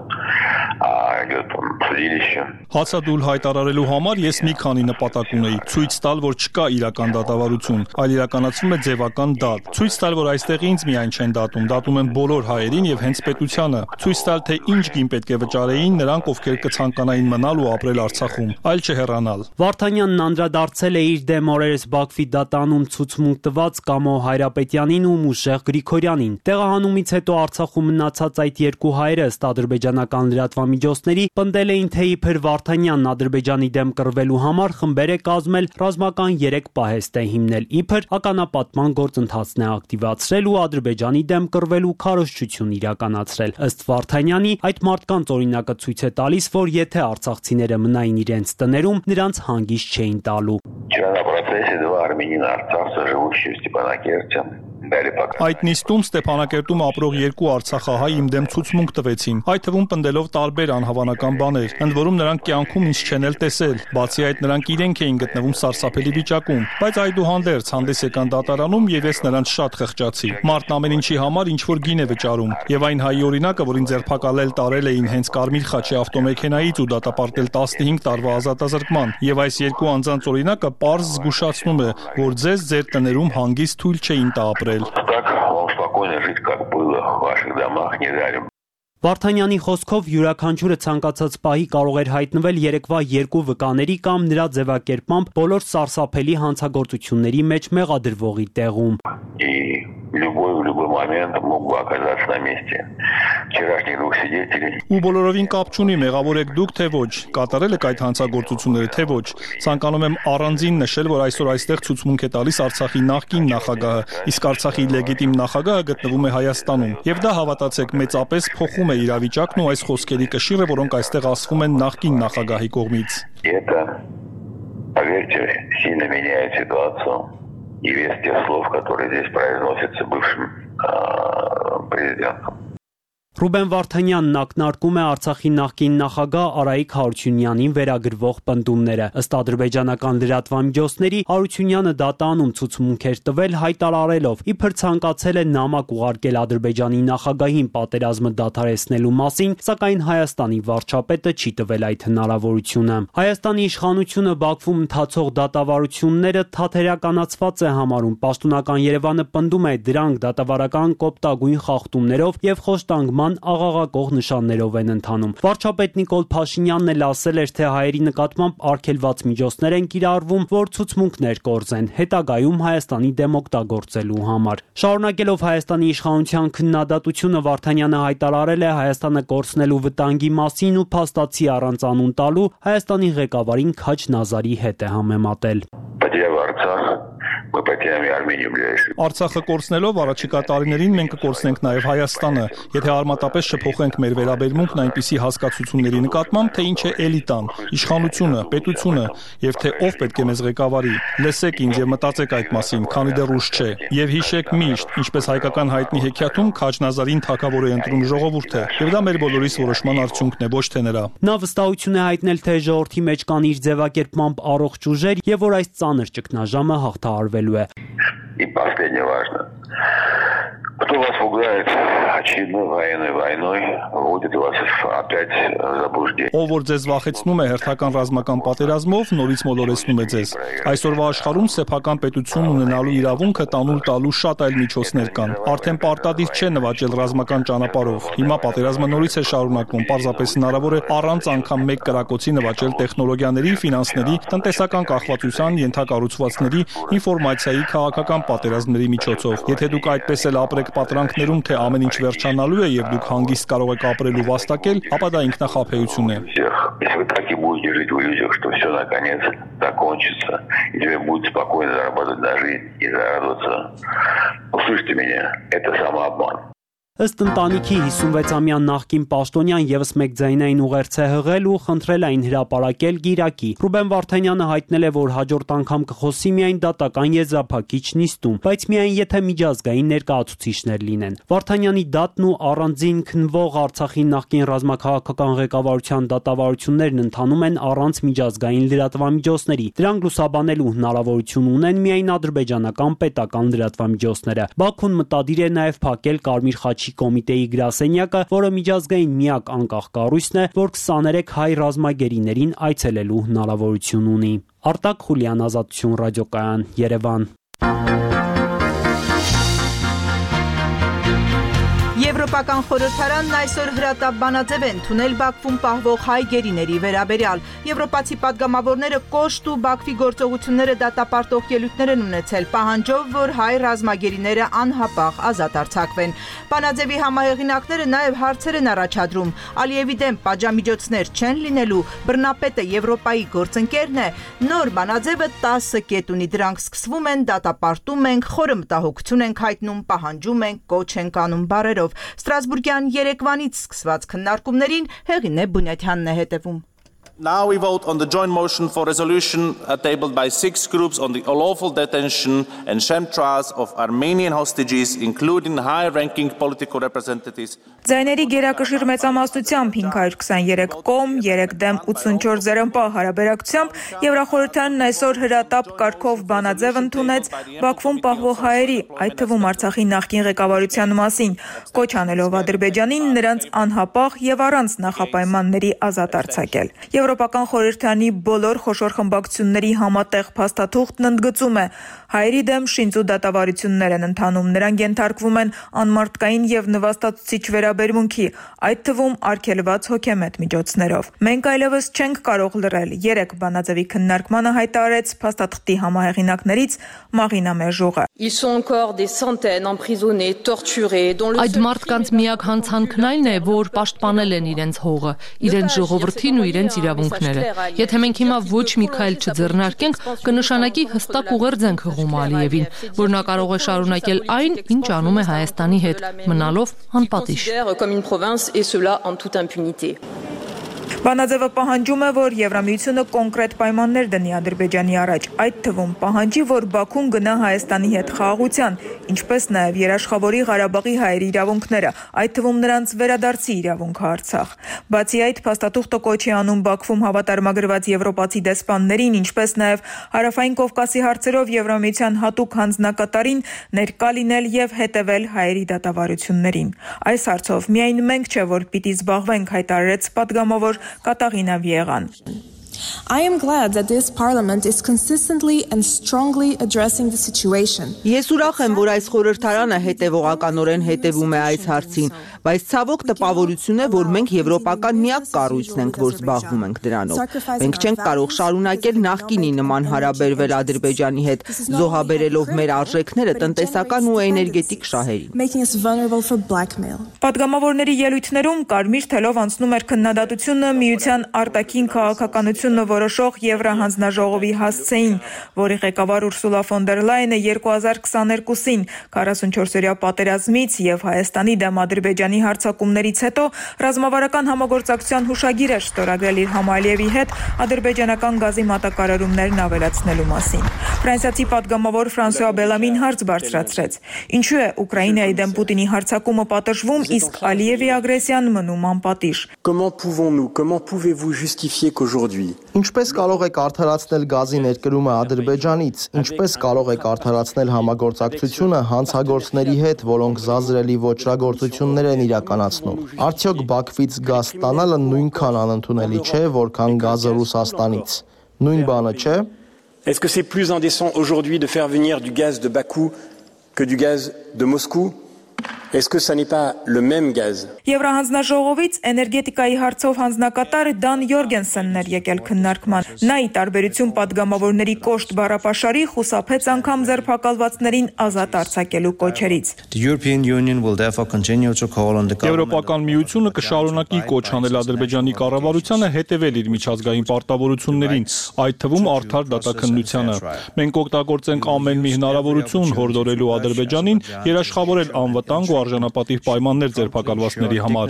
S3: а идет судилище.
S9: Հացադուլ հայտարարելու համար ես մի քանի նպատակ ունեի. ցույց տալ, որ չկա իրական դատավարություն, այլ իրականացվում է ձևական դատ. Ցույց տալ, որ այստեղ ինձ միայն չեն դատում, դատում են բոլոր հայերին եւ հենց պետությանը. Ցույց տալ, թե ինչ գին պետք է վճարեին նրանք, ովքեր կցանկանային մնալ ու ապրել Արցախում, այլ չհեռանալ։
S7: Վարդանյանն անդրադարձել է իր դեմ օրերս Բաքվի դատանում ցուցմունք տված Կամո Հայրապետյանին ու Մուշեղ Գրիգորյանին։ Տեղահանումից հետո Արցախում մնացած այդ երկու հայերը ըստ ադրբեջանական լրատվամիջոցների պնդել էին, թե իբր Վարդանյանն Ադրբեջանի դեմ կռվելու համար խմբեր է կազմել, ռազմական երեք պահեստ է հիմնել, իբր ականապատման գործընթացն է ակտիվացրել ու Ադրբեջանի դեմ կռվելու քարոզչություն իրականացրել։ Ըստ Վարդանյանի, այդ մարդկանց օրինակը ցույց է տալիս, որ եթե արցախցիները մնային իրենց տներում, նրանց հանգիստ չէին տալու։
S3: Вчера на процессе два армянина арцахца, живущие в Степанакерте,
S9: Այդ նիստում Ստեփանակերտում ապրող երկու արցախահայ իմ դեմ ցուցմունք տվեցին, այդ թվում պնդելով տարբեր անհավանական բաներ, ընդ որում նրանք կյանքում ինձ չեն էլ տեսել, բացի այդ նրանք իրենք էին գտնվում սարսափելի վիճակում, բայց այդուհանդերձ հանդես եկան դատարանում եւ ես նրանց շատ խղճացի։ Մարդն ամեն ինչի համար ինչ որ գին է վճարում, եւ այն հայի օրինակը, որին ձերբակալել տարել էին հենց Կարմիր խաչի ավտոմեքենայից ու դատապարտել տասնհինգ տարվա ազատազրկման, եւ այս երկու անձանց օրինակը պարզ զգուշացնում է, որ ձեզ ձեր տներում հանգիստ թույլ չէին տա ապրել։
S7: Վարդանյանի խոսքով յուրաքանչյուրը ցանկացած պահի կարող էր հայտնվել երեկվա երկու վկաների կամ նրա ձևակերպմամբ բոլոր սարսափելի հանցագործությունների մեջ մեղադրվողի տեղում։
S9: Ու բոլորովին կապ չունի մեղավոր եք դուք թե ոչ, կատարել եք այդ հանցագործությունները թե ոչ։ Ցանկանում եմ առանձին նշել, որ այսօր այստեղ ցուցմունք է տալիս Արցախի նախկին նախագահը, իսկ Արցախի լեգիտիմ նախագահը գտնվում է Հայաստանում։ Եվ դա հավատացեք մեծապես փոխում է իրավիճակն ու այս խոսքերի կշիռը, որոնք այստեղ ասվում են նախկին նախագահի կողմից։
S3: И вес тех слов, которые здесь произносятся бывшим президентом.
S7: Ռուբեն Վարդանյանն ակնարկում է Արցախի նախկին նախագահ Արայիկ Հարությունյանին վերագրվող պնդումները։ Ըստ ադրբեջանական լրատվամիջոցների Հարությունյանը դատանում ցուցմունք էր տվել հայտարարելով, իբր ցանկացել է նամակ ուղարկել Ադրբեջանի նախագահին պատերազմը դադարեցնելու մասին, սակայն Հայաստանի վարչապետը չի տվել այդ հնարավորությունը։ Հայաստանի իշխանությունը Բաքվում ընթացող դատավարությունները թատերականացված է համարում։ Պաշտոնական Երևանը պնդում է դրանք դատավարական կոպտագույն խախտումներով եւ խոշտանգման աղաղակող նշաններով են ընթանում։ Վարչապետ Նիկոլ Փաշինյանն էլ ասել էր, թե հայերի նկատմամբ արգելված միջոցներ են կիրառվում, որ ցուցմունքներ կորզեն, հետագայում Հայաստանի դեմ օգտագործելու համար։ Շարունակելով Հայաստանի իշխանության քննադատությունը, Վարդանյանը հայտարարել է Հայաստանը կորցնելու վտանգի մասին ու փաստացի առանց անուն տալու Հայաստանի ղեկավարին Քաչ Նազարի հետ է համեմատել։
S9: Արցախը կորցնելով առաջիկա տարիներին մենք կկորցնենք նաև Հայաստանը, եթե արմատապես չփոխենք մեր վերաբերմունքն այնպիսի հասկացությունների նկատմամբ, թե ինչ է էլիտան, իշխանությունը, պետությունը եւ թե ով պետք է մեզ ղեկավարի։ Լսեք ինձ եւ մտածեք այդ մասին, քանի դեռ ուշ չէ։ Եվ հիշեք միշտ, ինչպես հայկական հայտնի հեքիաթում Քաչ Նազարին թագավոր է ընտրում ժողովուրդը, եւ դա մեր բոլորիս որոշման արդյունքն է, ոչ թե նրա։
S7: Նա վստահություն է հայտնել, թե ժողովրդի մեջ կան իր ձևակերպմամբ առողջ ուժեր եւ որ այս ծանր ճգնաժամը հաղթահարվելու է։
S3: И последнее важно. Кто вас пугает очередной военной войной, вводит вас опять в заблуждение.
S9: Ով որ ձեզ վախեցնում է հերթական ռազմական պատերազմով, նորից մոլորեցնում է ձեզ։ Այսօրվա աշխարհում սեփական պետություն ունենալու իրավունքը տանուլ տալու շատ այլ միջոցներ կան։ Արդեն պարտադիր չէ նվաճել ռազմական ճանապարհով։ Հիմա պատերազմը նորից է շարունակվում, պարզապես հնարավոր է առանց անգամ մեկ կրակոցի նվաճել տեխնոլոգիաների, ֆինանսների, տնտեսական կախվածության, ենթակառուցվածքների, ինֆորմացիայի, քաղաքական պատերազմների միջոցով։ Եթե դուք այդպես էլ ապրեք պատրանքներում, թե ամեն ինչ վերջանալու է եւ դուք հանգիստ կարող եք ապրել ու վաստակել, ապա դա ինքնախաբեություն է։
S3: Если вы так и будете жить в иллюзиях, что все наконец закончится, и тебе будет спокойно зарабатывать на жизнь и радоваться, услышьте меня, это самообман.
S7: Ըստ ընտանիքի հիսունվեցամյա նախկին պաշտոնյան եւս մեկ ձայնային ուղերձ է հղել ու խնդրել այն հրապարակել գիրակի։ Ռուբեն Վարդանյանը հայտնել է, որ հաջորդ անգամ կխոսի միայն դատական եզրափակիչ նիստում, բայց միայն եթե միջազգային ներկայացուցիչներ լինեն։ Վարդանյանի դատն ու առանձին քննվող Արցախի նախկին ռազմաքաղաքական ղեկավարության դատավարություններն ընթանում են առանց միջազգային լրատվամիջոցների։ Դրանք լուսաբանելու հնարավորություն ունեն միայն ադրբեջանական պետական լրատվամիջոցները։ Բաքուն մտադիր է նաեւ փակել Կարմիր խաչի կոմիտեի գրասենյակը, որը միջազգային միակ անկախ կառույցն է, որ քսաներեք հայ ռազմագերիներին այցելելու հնարավորություն ունի։ Արտակ Խուլյան, Ազատություն ռադիոկայան, Երևան։
S1: Եվրոպական խորհրդարանն այսօր հրատապ բանաձև է ընդունել Բաքվում պահվող հայ գերիների վերաբերյալ։ Եվրոպացի պատգամավորները կոշտ ու Բաքվի գործողությունները դատապարտող ելույթներ են ունեցել, պահանջով, որ հայ ռազմագերիները անհապաղ ազատ արձակվեն։ Բանաձևի համահեղինակները նաև հարցեր են առաջադրում։ Ալիևի դեմ պատժամիջոցներ չեն լինելու, բռնապետը Եվրոպայի գործընկերն է։ Նոր բանաձևը տասը կետ ունի, դրանք սկսվում են դատապարտում ենք, խորը մտահոգություն ենք հայտնում, պահանջում ենք, կոչ ենք անում բառերով։ Ստրասբուրգյան Երեկվանից սկսված քննարկումներին Հեղինե Բունյաթյանն է հետևում։
S11: Now we vote on the joint motion for resolution uh, tabled by six groups on the unlawful detention and sham trials of Armenian hostages, including high-ranking political representatives.
S12: Ձայների գերակշիռ մեծամասնությամբ հինգ հարյուր քսաներեք կողմ, երեք դեմ ութսունչորս ձեռնպահ հարաբերակցությամբ Եվրախորհրդանն այսօր հրատապ կարգով բանաձև ընդունեց Բաքվում պահվող հայերի, այդ թվում Արցախի նախկին ղեկավարության մասին, կոչ անելով Ադրբեջանին նրանց անհապաղ եւ առանց նախապայմանների ազատ արձակել։ Եվրոպական խորհրդանի բոլոր խոշոր խմբակցությունների համատեղ փաստաթուղթն ընդգծում է հայերի դեմ շինծու դատավարություններ են ընթանում, նրանք ենթարկվում են անմարդկային եւ նվաստացուցիչ վերաբերմունքի, այդ թվում արգելված հոգեմետ միջոցներով։ Մենք այլևս չենք կարող լռել, երեք բանաձևի քննարկմանը հայտարարեց փաստաթղթի համահեղինակներից Մաղինա Մերժուղը։
S13: Այդ մարդկանց միակ հանցանքն այն է, որ պաշտպանել են իրենց հողը, իրենց ժողովրդին ու իրենց իրավունքները։ Եթե մենք հիմա ոչ մի քայլ չձեռնարկենք, կնշանակի հստակ ուղերձենք հղում Ալիևին, որ նա կարող է շարունակել այն, ինչ անում է Հայաստանի հետ, մնալով անպատիժ։
S12: Բանաձևը պահանջում է, որ Եվրամիությունը կոնկրետ պայմաններ դնի Ադրբեջանի առաջ, այդ թվում պահանջի, որ Բաքուն գնա Հայաստանի հետ խաղաղության, ինչպես նաև երաշխավորի Ղարաբաղի հայերի իրավունքները, այդ թվում նրանց վերադարձի իրավունքը Արցախ։ Բացի այդ, փաստաթուղթը կոչ է անում Բաքվում հավատարմագրված եվրոպացի դեսպաններին, ինչպես նաև Հարավային Կովկասի հարցերով Եվրամիության հատուկ հանձնակատարին ներկա լինել եւ հետեւել հայերի դատավարություններին։ Այս հարցով միայն մենք չէ, որ պիտի զբաղվենք, հայտարարեց պատգամավոր Կատաղինա Վիեգան։
S10: I am glad that this parliament is consistently and strongly addressing the situation.
S5: Ես ուրախ եմ, որ այս խորհրդարանը հետևողականորեն հետևում է այս հարցին, բայց ցավոք տպավորություն է, որ մենք եվրոպական միակ կառույցն ենք, որ զբաղվում ենք դրանով։ Մենք չենք կարող շարունակել նախկինի նման հարաբերվել Ադրբեջանի հետ, զոհաբերելով մեր արժեքները տնտեսական ու էներգետիկ շահերին։
S10: Making us vulnerable for blackmail.
S12: Պատգամավորների ելույթներում կարմիր թելով անցնում էր քննադատությունը միության արտաքին քաղաքականությունը որոշող Եվրահանձնաժողովի հասցեին, որի ղեկավար Ուրսուլա ֆոն դեր Լայենը երկու հազար քսաներկուսին քառասունչորսօրյա պատերազմից եւ Հայաստանի դեմ Ադրբեջանի հարձակումներից հետո ռազմավարական համագործակցության հուշագիր էր ստորագրել իր համալիևի հետ ադրբեջանական գազի մատակարարումներն ավելացնելու մասին։ Ֆրանսիացի պատգամավոր Ֆրանսուଆ Բելամին հարց բարձրացրեց. Ինչու է Ուկրաինայի դեմ Պուտինի հարձակումը պատժվում, իսկ Ալիևի ագրեսիան մնում անպատիժ։
S14: Comment pouvons-nous, comment pouvez-vous justifier qu'aujourd'hui
S15: Ինչպես կարող եք արդարացնել գազի ներկրումը Ադրբեջանից, ինչպես կարող եք արդարացնել համագործակցությունը հանցագործների հետ, որոնք զազրելի ոճրագործություններ են իրականացնում։ Արդյոք Բաքվից գազ ստանալը նույնքան անընդունելի չէ, որքան գազը Ռուսաստանից։ Նույն բանը չէ։
S14: Est-ce que c'est plus indécent aujourd'hui de faire venir du gaz de Bakou que du gaz de Moscou? Est-ce que ça n'est pas le même gaz?
S12: Եվրահանձնաժողովից էներգետիկայի հարցով հանձնակատար Դան Յորգենսենն էր եկել քննարկման։ Նա ի տարբերություն պատգամավորների կոշտ բառապաշարի խուսափեց անգամ ձերբակալվածներին ազատ արձակելու կոչերից։
S9: Եվրոպական միությունը կշարունակի կոչ անել Ադրբեջանի կառավարությանը հետևել իր միջազգային պարտավորություններին, այդ թվում արդար դատաքննությանը։ Մենք կօգտագործենք ամեն մի հնարավորություն հորդորելու Ադրբեջանին երաշխավորել անվտանգ ու արժանապատիվ պայմաններ ձերբակալվածների համար։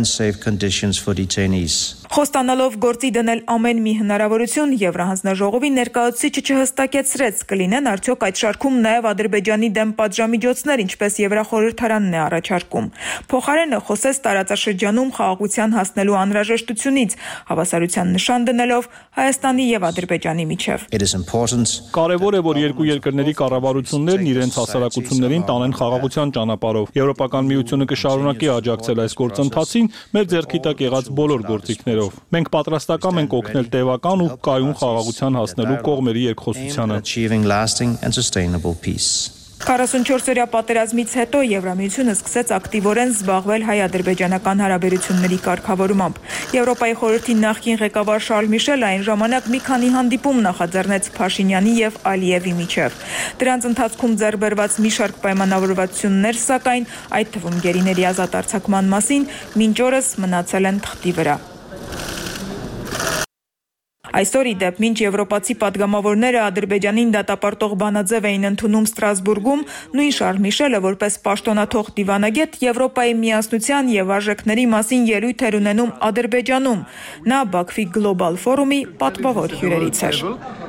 S12: Խոստանալով գործի դնել ամեն մի հնարավորություն, Եվրահանձնաժողովի ներկայացուցիչը չհստակեցրեց, կլինեն արդյոք այդ շարքում նաև Ադրբեջանի դեմ պատժամիջոցներ, ինչպես Եվրախորհրդարանն է առաջարկում։ Փոխարենը խոսեց տարածաշրջանում խաղաղության հասնելու անհրաժեշտությունից, հավասարության նշան դնելով Հայաստանի եւ Ադրբեջանի միջև։
S9: Կարևոր է, որ երկու երկրների կառավարություններն իրենց հասարակություններին տանեն խաղաղության ճանապարհով։ Եվրոպական միությունը կշարունակի աջակցել այս գործընթացին մեր ձեռքի տակ եղած բոլոր գործիքներով։ Մենք պատրաստական ենք օգնել տևական ու կայուն խաղաղության հասնելու կողմերի երկխոսությանը։
S12: քառասունչորսօրյա պատերազմից հետո Եվրամիությունը սկսեց ակտիվորեն զբաղվել հայ-ադրբեջանական հարաբերությունների կարգավորմամբ։ Եվրոպայի խորհրդի նախկին ղեկավար Շարլ Միշելը այն ժամանակ մի քանի հանդիպում նախաձեռնեց Փաշինյանի եւ Ալիևի միջև։ Դրանց ընթացքում ձեռբերված մի շարք պայմանավորվածություններ, սակայն այդ թվում գերիների ազատ արձակման մասին, մինչ օրս մնացել են թղթի վրա։ Այսօր ի դեպ մինչ եվրոպացի падգամավորները Ադրբեջանին դատապարտող բանաձև էին ընդունում Ստրասբուրգում, նույն Շարլ Միշելը որպես պաշտոնաթող դիվանագետ Եվրոպայի միասնության եւ արժեքների մասին ելույթ էր ունենում Ադրբեջանում։ Նա Բաքվի Գլոբալ ֆորումի պատվավոր հյուրերից էր։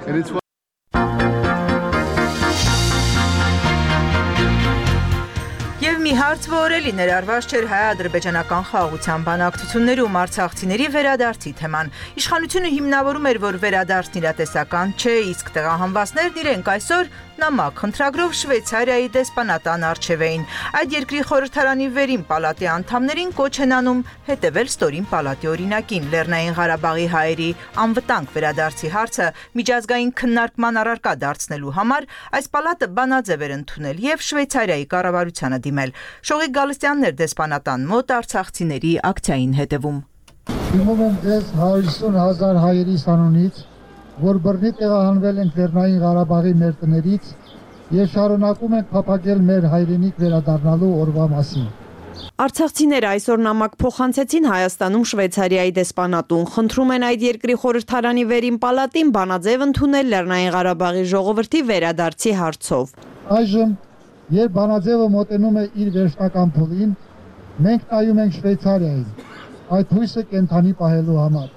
S1: Եվ մի հարց, որ էլի ներառված չէր հայ-ադրբեջանական խաղաղության բանակցություններում արցախցիների վերադարձի թեման։ Իշխանությունը հիմնավորում էր, որ վերադարձն իրատեսական չէ, իսկ տեղահանվածներն իրենք այսօր նամակ խնդրագրով Շվեյցարիայի դեսպանատան առջև էին։ Այդ երկրի խորհրդարանի վերին պալատի անդամներին կոչ են անում հետևել ստորին պալատի օրինակին։ Լեռնային Ղարաբաղի հայերի անվտանգ վերադարձի հարցը միջազգային քննարկման առարկա դարձնելու համար այս պալատը բանաձև էր ընդունել եւ Շվեյցարիայի կառավարությանը դիմել։ Շողիկ Գալստյանն էր դեսպանատան մոտ արցախցիների ակցիային հետևում։
S16: Դիմում եմ ձեզ հարյուր ութ հազար հայերի անունից, որ բռնի տեղահանվել են Լեռնային Ղարաբաղի մեր տներից եւ շարունակում ենք փափագել մեր հայրենիք վերադառնալու օրվա մասին։
S17: Արցախցիները այսօր նամակ փոխանցեցին Հայաստանում Շվեյցարիայի դեսպանատուն, խնդրում են այդ երկրի խորհրդարանի վերին պալատին բանաձև ընդունել Լեռնային Ղարաբաղի ժողովրդի վերադարձի հարցով։
S16: Այժմ, երբ բանաձևը մոտենում է իր վերջնական փուլին, մենք նայում ենք Շվեյցարիային, այդ հույսը կենթանի պահելու համար։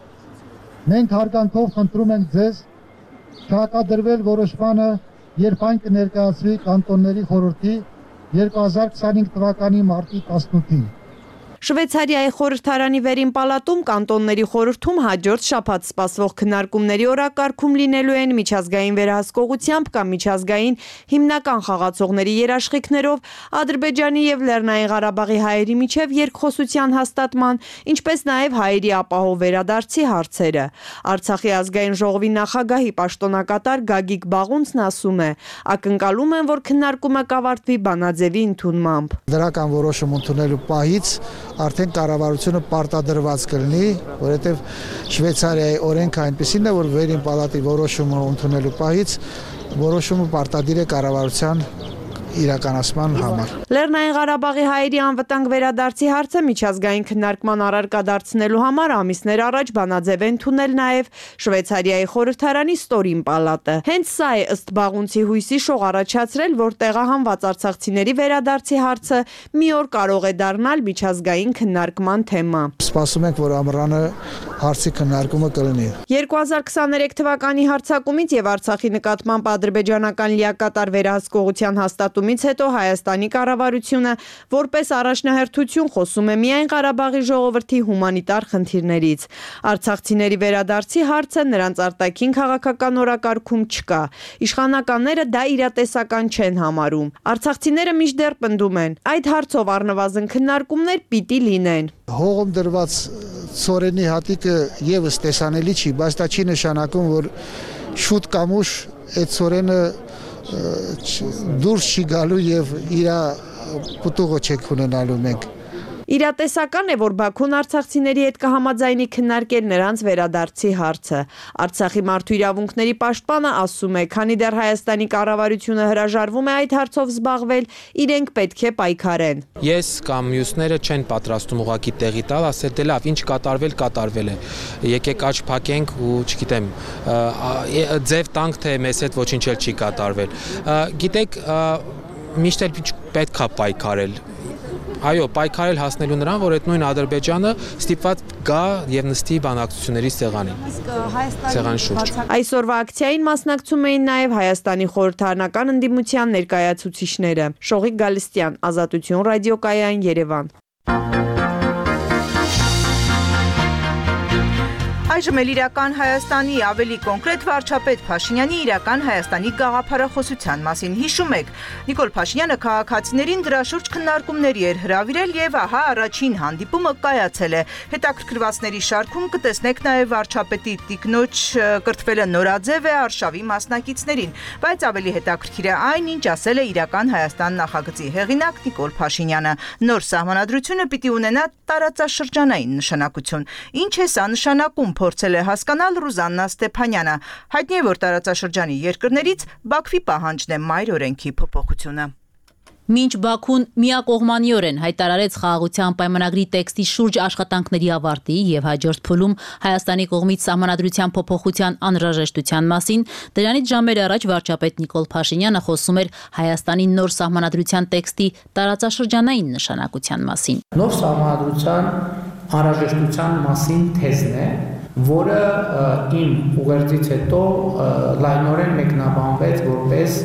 S16: Մենք հարգանքով խնդրում ենք ձեզ չհակադրվել որոշմանը, երբ այն կներկայացվի կանտոնների խորհրդի երկու հազար քսանհինգ թվականի մարտի տասնութին։
S17: Շվեյցարիայի խորհրդարանի վերին պալատում կանտոնների խորհրդում հաջորդ շաբաթ սպասվող քննարկումների օրակարգում լինելու են միջազգային վերահսկողությամբ կամ միջազգային հիմնական խաղացողների երաշխիքներով Ադրբեջանի եւ Լեռնային Ղարաբաղի հայերի միջև երկխոսության հաստատման, ինչպես նաեւ հայերի ապահով վերադարձի հարցերը։ Արցախի ազգային ժողովի նախագահի պաշտոնակատար Գագիկ Բաղունցն ասում է. ակնկալում են, որ քննարկումը կավարտվի բանաձևի ընդունմամբ։
S16: Դրական որոշում ընդունելու պահից արդեն կառավարությունը պարտադրված կլինի, որովհետև Շվեյցարիայի օրենքը այնպեսին է, որ վերին պալատի որոշումը ընդունելու պահից որոշումը պարտադիր է կառավարության իրականացման համար։
S17: Լեռնային Ղարաբաղի հայերի անվտանգ վերադարձի հարցը միջազգային քննարկման առարկա դարձնելու համար ամիսներ առաջ բանաձև են ընդունել նաև Շվեյցարիայի խորհրդարանի ստորին պալատը։ Հենց սա է ըստ Բաղունցի հույսի շող առաջացրել, որ տեղահանված արցախցիների վերադարձի հարցը մի օր կարող է դառնալ միջազգային քննարկման թեմա։
S16: Սպասում ենք, որ ամռանը հարցի քննարկումը կլինի։
S17: երկու հազար քսաներեք թվականի հարձակումից եւ Արցախի նկատմամբ ադրբեջանական լիակատար վերահսկողության հաստատումից հետո Հայաստանի կառավարությունը որպես առաջնահերթություն խոսում է միայն Ղարաբաղի ժողովրդի հումանիտար խնդիրներից։ Արցախցիների վերադարձի հարցը նրանց արտաքին քաղաքական օրակարգում չկա։ Իշխանականները դա իրատեսական չեն համարում։ Արցախցիները միշտեռ պնդում են, այդ հարցով առնվազն քննարկումներ պիտի լինեն։
S16: Հողում դրված ծորենի հատիկը եւս տեսանելի չի, բայց դա չի նշանակում, որ շուտ կամ ուշ այդ ծորենը դուրս չի գալու եւ իր պտուղը չեք ունենալու մենք։
S17: Իրատեսական է, որ Բաքուն արցախցիների հետ կհամաձայնի քննարկել նրանց վերադարձի հարցը։ Արցախի մարդու իրավունքների պաշտպանը ասում է, քանի դեռ Հայաստանի կառավարությունը հրաժարվում է այդ հարցով զբաղվել, իրենք պետք է պայքարեն։
S2: Ես կամ մյուսները չեն պատրաստում ուղակի տեղի տալ, ասել դե լավ, ինչ կատարվել, կատարվել է։ Եկեք աճ փակենք ու, չգիտեմ, ձև տանք, թե մեզ հետ ոչինչ էլ չի կատարվել։ Գիտեք, միշտ էլ պետք է պայքարել։ Այո, պայքարել հասնելու նրան, որ այդ նույն Ադրբեջանը ստիպված գա եւ նստի բանակցությունների սեղանին։ Իսկ Հայաստանի շուրջ։
S17: Այսօրվա ակցիային մասնակցում էին նաեւ Հայաստանի խորհրդարանական ընդդիմության ներկայացուցիչները։ Շողիկ Գալստյան, Ազատություն ռադիոկայան, Երևան։
S1: Այժմ էլ իրական Հայաստանի, ավելի կոնկրետ վարչապետ Փաշինյանի իրական Հայաստանի գաղափարախոսության մասին հիշում եք։ Նիկոլ Փաշինյանը քաղաքացիներին դրա շուրջ քննարկումների էր հրավիրել եւ ահա առաջին հանդիպումը կայացել է։ Հետաքրքրվածների շարքում կտեսնեք նաեւ վարչապետի տիկնոջ կրթվելը նորաձև է արշավի մասնակիցներին, բայց ավելի հետաքրքիր է այն, ինչ ասել է իրական Հայաստան նախագծի հեղինակ Նիկոլ Փաշինյանը։ Նոր սահմանադրությունը պիտի ունենա տարածաշրջանային նշանակություն։ Ինչ է սա նշանակում, փորձել է հասկանալ Ռուզաննա Ստեփանյանը։ Հայտնի է, որ տարածաշրջանի երկրներից Բաքվի պահանջն է մայր օրենքի փոփոխությունը։
S18: Մինչ Բաքուն միակողմանիորեն հայտարարեց խաղաղության պայմանագրի տեքստի շուրջ աշխատանքների ավարտի եւ հաջորդ փուլում Հայաստանի կողմից սահմանադրության փոփոխության անհրաժեշտության մասին, դրանից ժամեր առաջ վարչապետ Նիկոլ Փաշինյանը խոսում էր Հայաստանի նոր սահմանադրության տեքստի տարածաշրջանային նշանակության մասին։
S2: Նոր սահմանադրության անհրաժեշտության մասին թեզն է, որը իմ ուղերձից հետո լայնորեն մեկնաբանվեց որպես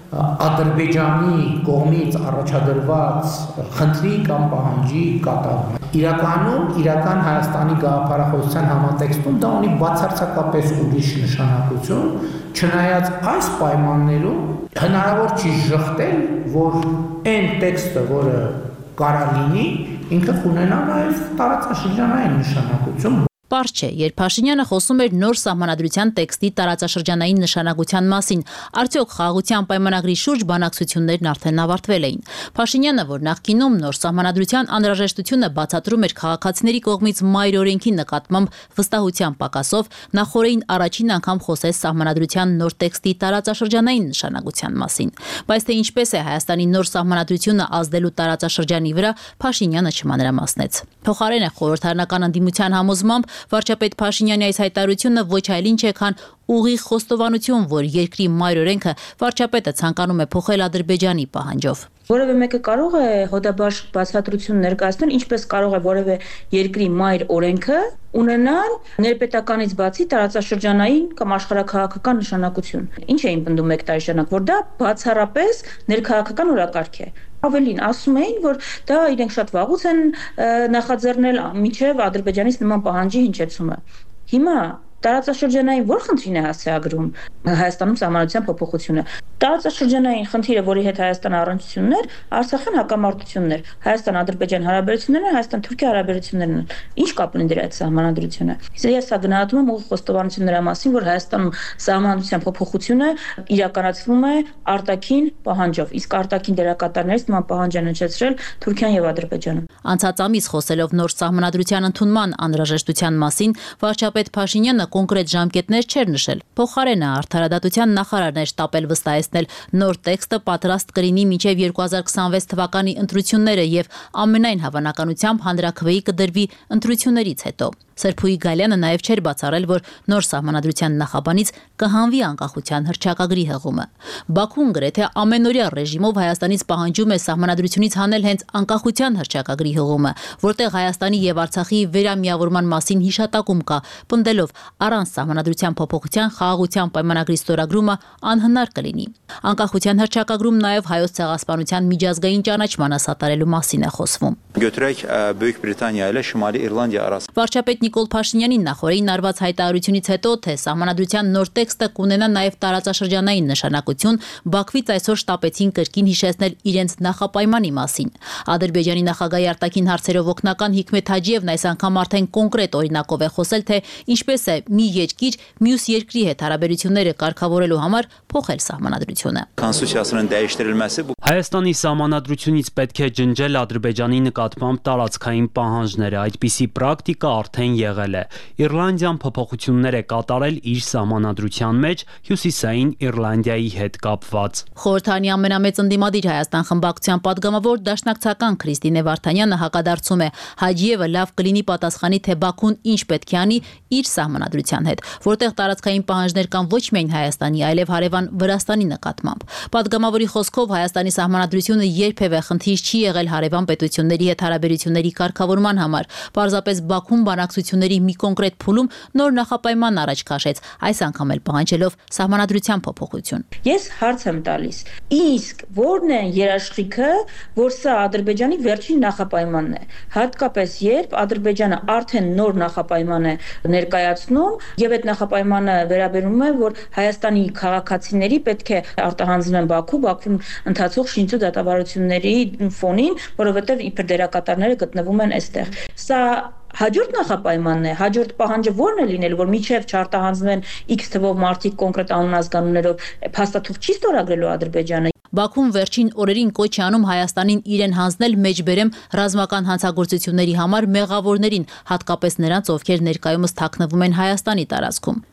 S2: Ադրբեջանի կողմից առաջադրված խնդրի կամ պահանջի կատարումը։ Իրականում իրական Հայաստանի գաղափարախոսության համատեքստում դա ունի բացարձակապես ուրիշ նշանակություն, չնայած այս պայմաններում հնարավոր չի շղթել, որ այն տեքստը, որը կարա լինի, ինքը ունենա նաև տարածաշրջանային նշանակություն։
S18: Պարզ չէ, երբ Փաշինյանը խոսում էր նոր սահմանադրության տեքստի տարածաշրջանային նշանակության մասին, արդյոք խաղաղության պայմանագրի շուրջ բանակցություններն արդեն ավարտվել էին։ Փաշինյանը, որ նախկինում նոր սահմանադրության անհրաժեշտությունը բացատրում էր քաղաքացիների կողմից մայր օրենքի նկատմամբ վստահության պակասով, նախորդին առաջին անգամ խոսեց սահմանադրության նոր տեքստի տարածաշրջանային նշանակության մասին։ Բայց թե ինչպես է Հայաստանի նոր սահմանադրությունը ազդելու տարածաշրջանի վրա, Փաշինյանը չմանրամասնեց։ Փոխարեն է խորհրդարանական ընդդիմության համոզմամբ վարչապետ Փաշինյանի այս հայտարարությունը ոչ այլ ինչ է, քան ուղիղ խոստովանություն, որ երկրի մայր օրենքը վարչապետը ցանկանում է փոխել Ադրբեջանի պահանջով։
S19: Որևէ մեկը կարող է հոդաբաշխ բացատրություն ներկայացնել, ինչպես կարող է որևէ երկրի մայր օրենքը ունենալ ներպետականից բացի տարածաշրջանային կամ աշխարհաքաղաքական նշանակություն։ Ինչ էին պնդում մեկ տարի շարունակ, որ դա բացառապես ներքաղաքական օրակարգ է։ Ավելին ասում էին, որ դա իրենք շատ վաղուց են նախաձեռնել մինչև Ադրբեջանից նման պահանջի հնչեցումը։ Հիմա տարածաշրջանային ո՞ր խնդրին է հասցեագրում Հայաստանում սահմանադրության փոփոխությունը։ Տարածաշրջանային խնդիրը, որի հետ Հայաստանը առնչությունն էր, Արցախյան հակամարտությունն էր, Հայաստան-Ադրբեջան հարաբերություններն, Հայաստան-Թուրքիա հարաբերություններն։ Ինչ կապ ունի դրա հետ սահմանադրությունը։ Ես սա գնահատում եմ ուղիղ խոստովանություն նրա մասին, որ Հայաստանում սահմանադրության փոփոխությունը իրականացվում է արտաքին պահանջով, իսկ արտաքին դերակատարներից նման պահանջ են հնչեցրել Թուրքիան եւ Ադրբեջանը։
S18: Անցած ամիս խոսելով նոր սահմանադրության ընդունման անհրաժեշտության մասին, վարչապետ Փաշինյանը կոնկրետ ժամկետներ չէր նշել։ Փոխարենը արդարադատության նախարարն էր շտապել վստահեցնել նոր տեքստը պատրաստ կլինի մինչև երկու հազար քսանվեց թվականի ընտրությունները եւ ամենայն հավանականությամբ հանրաքվեի կդրվի ընտրություններից հետո։ Սերփուի Գալյանը նաև չէր բացառել, որ նոր սահմանադրության նախաբանից կհանվի անկախության հռչակագրի հղումը։ Բաքուն գրեթե ամենօրյա ռեժիմով Հայաստանից պահանջում է սահմանադրությունից հանել հենց անկախության հռչակագրի հղումը, որտեղ Հայաստանի եւ Արցախի վերամիավորման մասին հիշատակում կա, պնդելով առանց սահմանադրության փոփոխության խաղաղության պայմանագրի ստորագրումը անհնար կլինի։ Անկախության հռչակագրում նաև հայոց ցեղասպանության միջազգային ճանաչմանը սատարելու մասին է խոսվում։
S6: Götürək Böyük Britaniya ilə Şimali İrlandiya arasında
S18: Վարչապետ Նիկոլ Փաշինյանին նախորդին արված հայտարարությունից հետո, թե սահմանադրության նոր տեքստը կունենա նաև տարածաշրջանային նշանակություն, Բաքվից այսօր շտապեցին կրկին հիշեցնել իրենց նախապայմանի մասին։ Ադրբեջանի նախագահի արտաքին հարցերով օգնական Հիկմեթ Հաջիևն այս անգամ արդեն կոնկրետ օրինակով է խոսել, թե ինչպես է մի երկիր մյուս երկրի հետ հարաբերությունները կարգավորելու համար փոխել սահմանադրությունը։
S6: Konstitusiyasının dəyişdirilməsi bu
S7: Հայաստանի սահմանադրությունից պետք է ջնջել Ադրբեջանի նկատմամբ տարածքային պահանջները, այդպիսի պրակտիկա արդեն եղել է։ Իռլանդիան փոփոխություններ է կատարել իր սահմանադրության մեջ Հյուսիսային Իռլանդիայի հետ կապված։
S18: Խորհրդանի ամենամեծ ընդդիմադիր Հայաստան խմբակցության падգամավոր դաշնակցական Քրիստինե Վարդանյանը հակադարձում է Հաջիևը լավ կլինի պատասխանի, թե Բաքուն ինչ պետք է անի իր սահմանադրության հետ, որտեղ տարածքային պահանջներ կան ոչ միայն Հայաստանի, այլև հարևան Վրաստանի նկատմամբ։ Падգամավորի խոսքով Հայաստանի սահմանադրությունը երբևէ խնդիր չի եղել հարևան պետությունների հետ հարաբերությունների կարգավորման համար։ Պարզապես Բաքուն բանակցությունների մի կոնկրետ փուլում նոր նախապայման առաջ քաշեց, այս անգամ էլ պահանջելով սահմանադրության փոփոխություն։
S19: Ես հարց եմ տալիս. իսկ ո՞րն է երաշխիքը, որ սա Ադրբեջանի վերջին նախապայմանն է։ Հատկապես երբ Ադրբեջանը արդեն նոր նախապայման է ներկայացնում եւ այդ նախապայմանը վերաբերում է, որ Հայաստանի քաղաքացիների պետք է արտահանձնեն Բաքու, Բաքվում ընթացող շինծու դատավարությունների ֆոնին, որովհետեւ իբր դերակատարները գտնվում են այստեղ։ Սա հաջորդ նախապայմանն է, հաջորդ պահանջը ո՞րն է լինել, որ միջև չարտահանձնվեն X թվով մարդիկ կոնկրետ անուն-ազգանուններով, փաստաթուղթ չի ստորագրելու Ադրբեջանը։
S18: Բաքուն վերջին օրերին կոչ է անում Հայաստանին իրեն հանձնել մեջբերեմ ռազմական հանցագործությունների համար մեղավորներին, հատկապես նրանց, ովքեր ներկայումս թաքնվում են Հայաստանի տարածքում։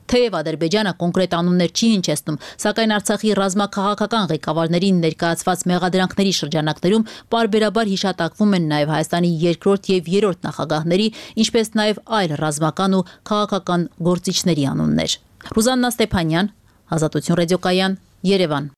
S18: Թեև Ադրբեջանը կոնկրետ անուններ չի հնչեցնում, սակայն Արցախի ռազմաքաղաքական ղեկավարներին ներկայացված մեղադրանքների շրջանակներում պարբերաբար հիշատակվում են նաև Հայաստանի երկրորդ եւ երրորդ նախագահների, ինչպես նաև այլ ռազմական ու քաղաքական գործիչների անուններ։ Ռուզաննա Ստեփանյան, Ազատություն ռադիոկայան, Երևան։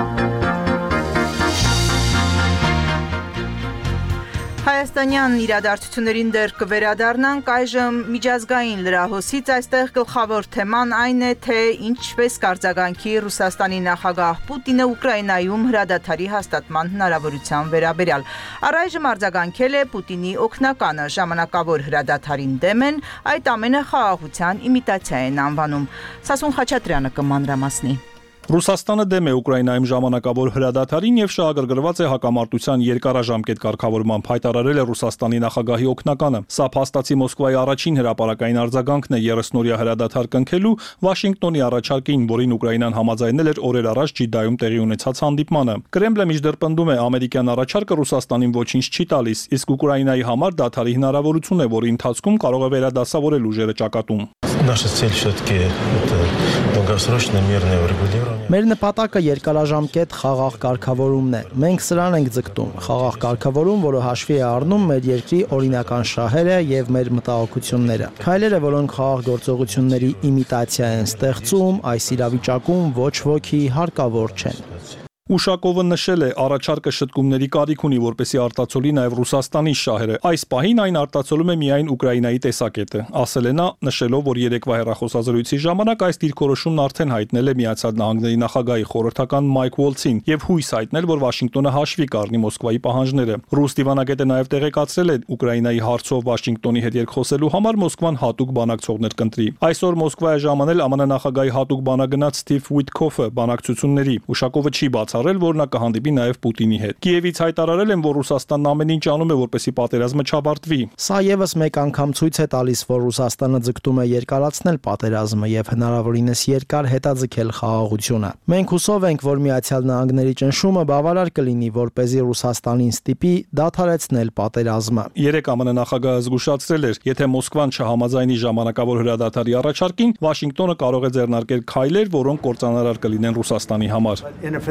S1: Հայաստանյան իրադարձություններին դեռ կվերադառնանք, այժմ միջազգային լրահոսից այստեղ գլխավոր թեման այն է, թե ինչպես կարձագանքի Ռուսաստանի նախագահ Պուտինը Ուկրաինայում հրադադարի հաստատման հնարավորության վերաբերյալ։ Առայժմ արձագանքել է Պուտինի օգնականը, ժամանակավոր հրադադարին դեմ են, այդ ամենը խաղաղության իմիտացիա են անվանում։ Սասուն Խաչատրյանը կմանրամասնի։
S9: Ռուսաստանը դեմ է Ուկրաինայում ժամանակավոր հրադադարին եւ շահագրգռված է հակամարտության երկարաժամկետ կարգավորմամբ, հայտարարել է Ռուսաստանի նախագահի օգնականը։ Սա փաստացի Մոսկվայի առաջին հրապարակային արձագանքն է երեսնօրյա հրադադար կնքելու Վաշինգտոնի առաջարկին, որին Ուկրաինան համաձայնել էր օրեր առաջ Ջիդայում տեղի ունեցած հանդիպմանը։ Կրեմլը մինչդեռ պնդում է, ամերիկյան առաջարկը Ռուսաստանին ոչինչ չի տալիս, իսկ Ուկրաինայի համար դադարի հնարավորություն է, որի ընթացքում կարող է վերադասավորել ուժերը ճակատում։
S20: Наша цель все-таки это долгосрочное мирное урегулирование.
S15: Մեր նպատակը երկարաժամկետ խաղաղ կարգավորումն է։ Մենք սրան ենք ձգտում։ Խաղաղ կարգավորում, որը հաշվի է առնում մեր երկրի օրինական շահերը եւ մեր մտահոգությունները։ Քայլերը, որոնք խաղաղ գործողությունների իմիտացիա են ստեղծում, այս իրավիճակում ոչ ոքի հարկավոր չեն։
S9: Ուշակովը նշել է, առաջարկը շտկումների կարիք ունի, որպեսզի արտացոլի նաև Ռուսաստանի շահերը։ Այս պահին այն արտացոլում է միայն Ուկրաինայի տեսակետը։ Ասել է նա, նշելով, որ երեկվա հեռախոսազրույցի ժամանակ այս դիրքորոշումն արդեն հայտնել է Միացյալ Նահանգների նախագահի խորհրդական Մայք Ուոլցին եւ հույս հայտնել, որ Վաշինգտոնը հաշվի կառնի Մոսկվայի պահանջները։ Ռուս դիվանագետը նաև տեղեկացրել է, Ուկրաինայի հարցով Վաշինգտոնի հետ երկխոսելու համար Մոսկվան հատուկ բանակցողներ կընտրի։ Այսօր Մոսկվա է ժամանել ԱՄՆ նախագահի հատուկ բանագնաց Սթիվ Ուիտքոֆը բանակցությունների։ Ուշակովը չի բաց որ նա կհանդիպի նաև Պուտինի հետ։ Կիևից հայտարարել են, որ Ռուսաստանն ամեն ինչ անում է, որպեսզի պատերազմը չավարտվի։
S15: Սա եւս մեկ անգամ ցույց է տալիս, որ Ռուսաստանը ձգտում է երկարացնել պատերազմը եւ հնարավորինս երկար հետաձգել խաղաղությունը։ Մենք հուսով ենք, որ Միացյալ Նահանգների ճնշումը բավարար կլինի, որպեսզի Ռուսաստանին ստիպի դադարեցնել պատերազմը։
S9: Երեք ԱՄՆ նախագահը զգուշացրել էր, եթե Մոսկվան չհամաձայնի ժամանակավոր հրադադարի առաջարկին, Վաշինգտոնը կարող է ձեռնարկել քայլեր, որոնք կործանարար կլինեն Ռուսաստանի համար։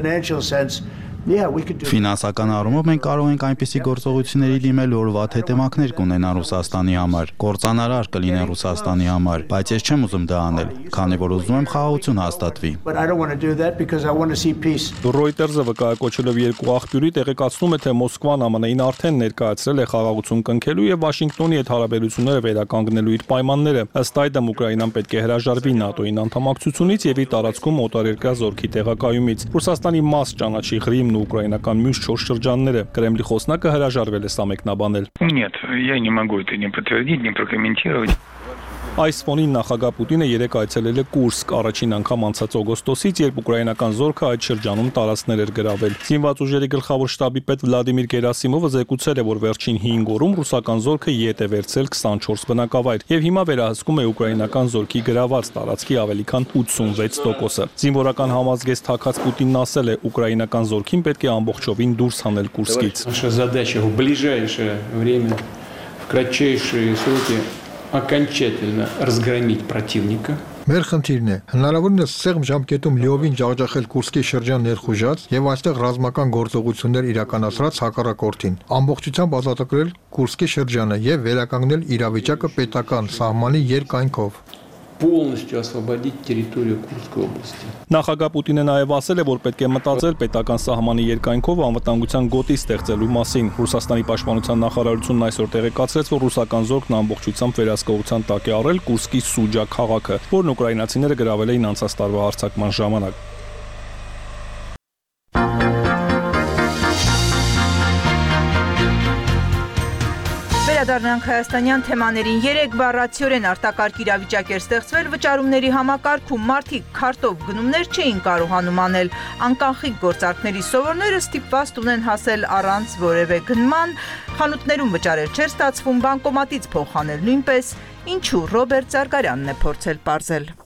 S21: Ֆինանսական առումով մենք կարող ենք այնպիսի գործողությունների դիմել, որ վատ հետևանքներ կունենան Ռուսաստանի համար, կործանարար կլինեն Ռուսաստանի համար, բայց ես չեմ ուզում դա անել, քանի որ ուզում եմ խաղաղություն հաստատվի։
S9: Reuters-ը վկայակոչելով երկու աղբյուրի տեղեկացնում է, թե Մոսկվան ԱՄՆ-ին արդեն ներկայացրել է խաղաղություն կնքելու եւ Վաշինգտոնի հետ հարաբերությունները վերականգնելու իր պայմանները։ Ըստ այդմ Ուկրաինան պետք է հրաժարվի ՆԱՏՕ-ին անդամակցությունից եւ իր տարածքում օտարերկրյա զորքի տեղակայումից։ Ռուսաստանի մաս ճանաչի Ղրիմն ու ուկրաինական մյուս չորս շրջանները։ Կրեմլի խոսնակը հրաժարվել է սա մեկնաբանել։
S22: Нет, я не могу это ни подтвердить, ни прокомментировать.
S9: Այս ֆոնին նախագահ Պուտինը երեք այցելել է Կուրսկ, առաջին անգամ անցած օգոստոսից, երբ ուկրաինական զորքը այդ շրջանում տարածքներ էր գրավել։ Զինված ուժերի գլխավոր շտաբի պետ Վլադիմիր Գերասիմովը զեկուցել է, որ վերջին հինգ օրում ռուսական զորքը ետ է վերցրել քսանչորս բնակավայր եւ հիմա վերահսկում է ուկրաինական զորքի գրաված տարածքի ավելի քան ութսունվեց տոկոսը։ Զինվորական համազգեստ Թաքած Պուտինն ասել է, ուկրաինական զորքին պետք է ամբողջովին դուրս հանել Կուրսկից։
S23: Наша задача в ближайшее время, в кратчайшие сроки окончательно разгромить противника.
S24: Մեր խնդիրն է հնարավորինս սեղմ ժամկետում լիովին ջախջախել Կուրսկի շրջան ներխուժած եւ այստեղ ռազմական գործողություններ իրականացրած հակառակորդին, ամբողջությամբ ազատագրել Կուրսկի շրջանը եւ վերականգնել իրավիճակը պետական սահմանի երկայնքով։
S23: Полностью освободить территорию Курской области.
S9: Նախագահ Պուտինը նաև ասել է, որ պետք է մտածել պետական սահմանի երկայնքով անվտանգության գոտի ստեղծելու մասին։ Ռուսաստանի պաշտպանության նախարարությունն այսօր տեղեկացրեց, որ ռուսական զորքն ամբողջությամբ վերահսկողության տակ է առել Կուրսկի Սուջա քաղաքը, որն ուկրաինացիները գրավել էին անցած տարվա հարձակման ժամանակ։
S1: Վերադառնանք հայաստանյան թեմաներին։ Երեք բառացիորեն արտակարգ իրավիճակ էր ստեղծվել վճարումների համակարգում, մարդիկ քարտով գնումներ չէին կարողանում անել, անկանխիկ գործարքների սովորները ստիպված ունեն հասել առանց որևէ գնման, խանութներում վճարել չէր ստացվում, բանկոմատից փոխ անել նույնպես։ Ինչու Ռոբերտ Զարգարյանն է փորձել պարզել։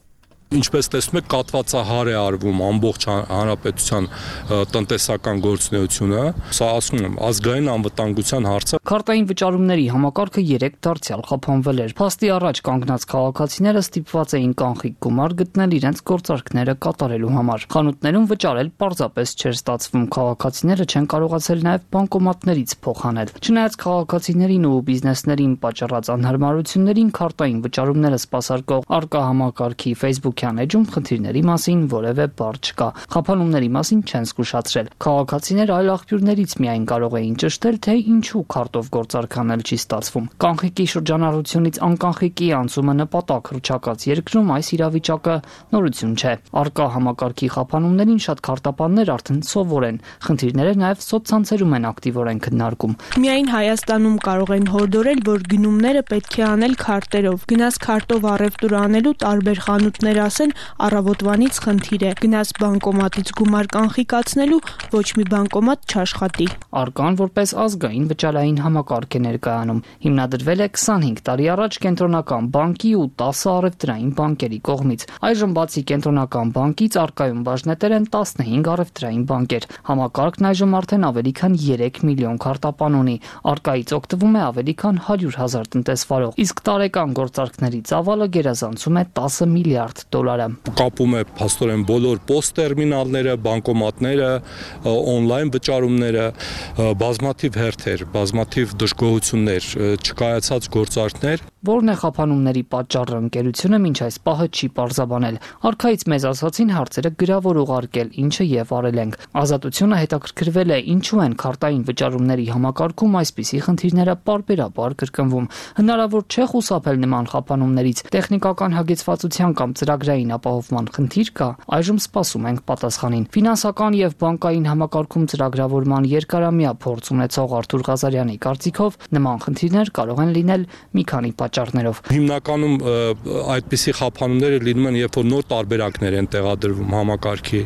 S3: Ինչպես տեսնում եք, կատվածահար է արվում ամբողջ հանրապետության տնտեսական գործունեությունը, սա ասում եմ, ազգային անվտանգության հարցը։
S4: Քարտային վճարումների համակարգը երեք դարձյալ խափանվել էր։ Փաստի առաջ կանգնած քաղաքացիները ստիպված էին կանխիկ գումար գտնել իրենց գործարքները կատարելու համար։ Խանութներում վճարել պարզապես չէր ստացվում, քաղաքացիները չեն կարողացել նաև բանկոմատներից փող հանել։ Չնայած քաղաքացիներին ու բիզնեսներին պատճառած անհարմարություններին, քարտային վճարումները սպասարկող արկա համակարգի Facebook-յան էջում խնդիրների մասին որևէ բառ չկա։ Խափանումների մասին չեն զգուշացրել։ Քաղաքացիները այլ աղբյուրներից միայն կարող էին ճշտել, թե ինչու քարտով գործարք անել չի ստացվում։ Կանխիկի շրջանառությունից անկանխիկի անցումը նպատակ հռչակած երկրում այս իրավիճակը նորություն չէ։ Արկա համակարգի խափանումներին շատ քարտապաններ արդեն սովոր են։ Խնդիրները նաև սոցցանցերում են ակտիվորեն քննարկում։
S10: Միայն Հայաստանում կարող են հորդորել, որ գնումները պետք է անել քարտերով։ Գնաս քարտով առևտուր անելու տարբեր խանութներ ասեն, առավոտվանից խնդիր է։ Գնաս բանկոմատից գումար կանխիկացնելու, ոչ մի բանկոմատ չաշխատի։
S4: Արկան որպես ազգային վճարային համակարգ է ներկայանում։ Հիմնադրվել է քսանհինգ տարի առաջ կենտրոնական բանկի ու տասը առևտրային բանկերի կողմից։ Այժմ բացի կենտրոնական բանկից արկայում բաժնետեր են տասնհինգ առևտրային բանկեր։ Համակարգն այժմ արդեն ավելի քան երեք միլիոն քարտապան ունի։ Արկայից օգտվում է ավելի քան հարյուր հազար տնտեսվարող, իսկ տարեկան գործարքների ծավալը գերազանցում է տասը միլիարդ դոլարը։
S3: Կապում է փաստորեն բոլոր post տերմինալները, բանկոմատները, on-line վճարումները, բազմաթիվ հերթեր, բազմաթիվ դժգոհություններ, չկայացած գործարքներ։
S4: Որն է խափանումների պատճառը, ընկերությունը մինչ այս պահը չի պարզաբանել։ Արքայից մեզ ասացին հարցերը գրավոր ուղարկել, ինչը եւ արել ենք։ Ազատությունը հետաքրքրվել է, ինչու են քարտային վճարումների համակարգում այսպիսի խնդիրները պարբերաբար կրկնվում։ Հնարավոր չէ խուսափել նման խափանումներից։ Տեխնիկական հագեցվածության կամ ծրագրային ապահովման խնդիր կա, այժմ սպասում ենք պատասխանին։ Ֆինանսական եւ բանկային համակարգում ծրագրավորման երկարամյա փորձ ունեցող Արթուր Ղազարյանի կարծիքով նման խնդիրներ կարող են լինել մի քանի պատճառներով։
S3: Հիմնականում այդպիսի խափանումները լինում են, երբ որ նոր տարբերակներ են տեղադրվում համակարգի,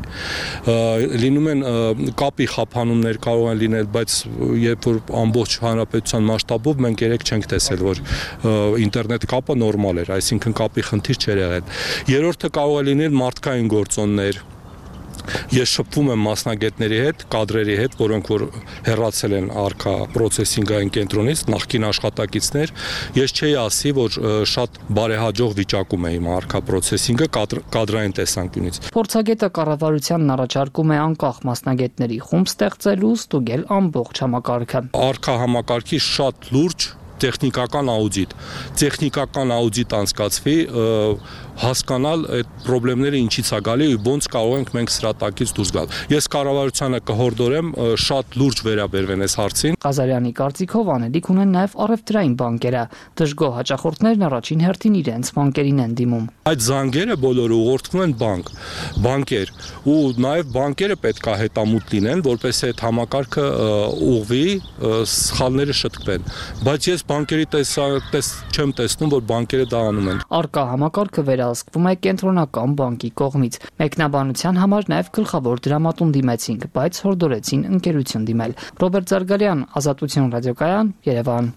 S3: լինում են կապի խափանումներ կարող են լինել, բայց երբ որ ամբողջ հանրապետության մասշտաբով մենք երեք չենք տեսել, որ ինտերնետ կապը նորմալ էր, այսինքն կապի խնդիր չէր եղել։ Երրորդը կարող է լինել մարդկային գործոններ։ Ես շփվում եմ մասնագետների հետ, կադրերի հետ, որոնք որ հեռացել են արկա պրոցեսինգային կենտրոնից, նախկին աշխատակիցներ, ես չէի ասի, որ շատ բարեհաջող վիճակում է իմ արկա պրոցեսինգը կադրային տեսանկյունից։
S4: Փորձագետը կառավարությանն առաջարկում է անկախ մասնագետների խումբ ստեղծել ու ստուգել ամբողջ համակարգը։
S3: Արկա համակարգի շատ լուրջ տեխնիկական աուդիտ, տեխնիկական աուդիտ անցկացվի, հասկանալ այդ խնդիրները ինչից է գալի ու ոնց կարող ենք մենք սրա տակից դուրս գալ։ Ես կառավարությանը կհորդորեմ շատ լուրջ վերաբերվեն այս հարցին։
S4: Ղազարյանի կարծիքով անելիք ունեն նաև առևտրային բանկերը։ Դժգոհ հաճախորդներն առաջին հերթին իրենց բանկերին են դիմում։
S3: Այդ զանգերը բոլորը ուղղորդվում են բանկ, բանկեր, ու նաև բանկերը պետք է հետամուտ լինեն, որպեսզի այդ համակարգը ուղղվի, սխալները շտկվեն։ Բայց ես բանկերի տես չեմ տեսնում, որ բանկերը դա անում են։
S4: Արկա համակարգը վերահսկվում է կենտրոնական բանկի կողմից։ Մեկնաբանության համար նաև գլխավոր դրամատուն դիմեցինք, բայց հորդորեցին ընկերություն դիմել։ Ռոբերտ Զարգարյան, Ազատություն ռադիոկայան, Երևան։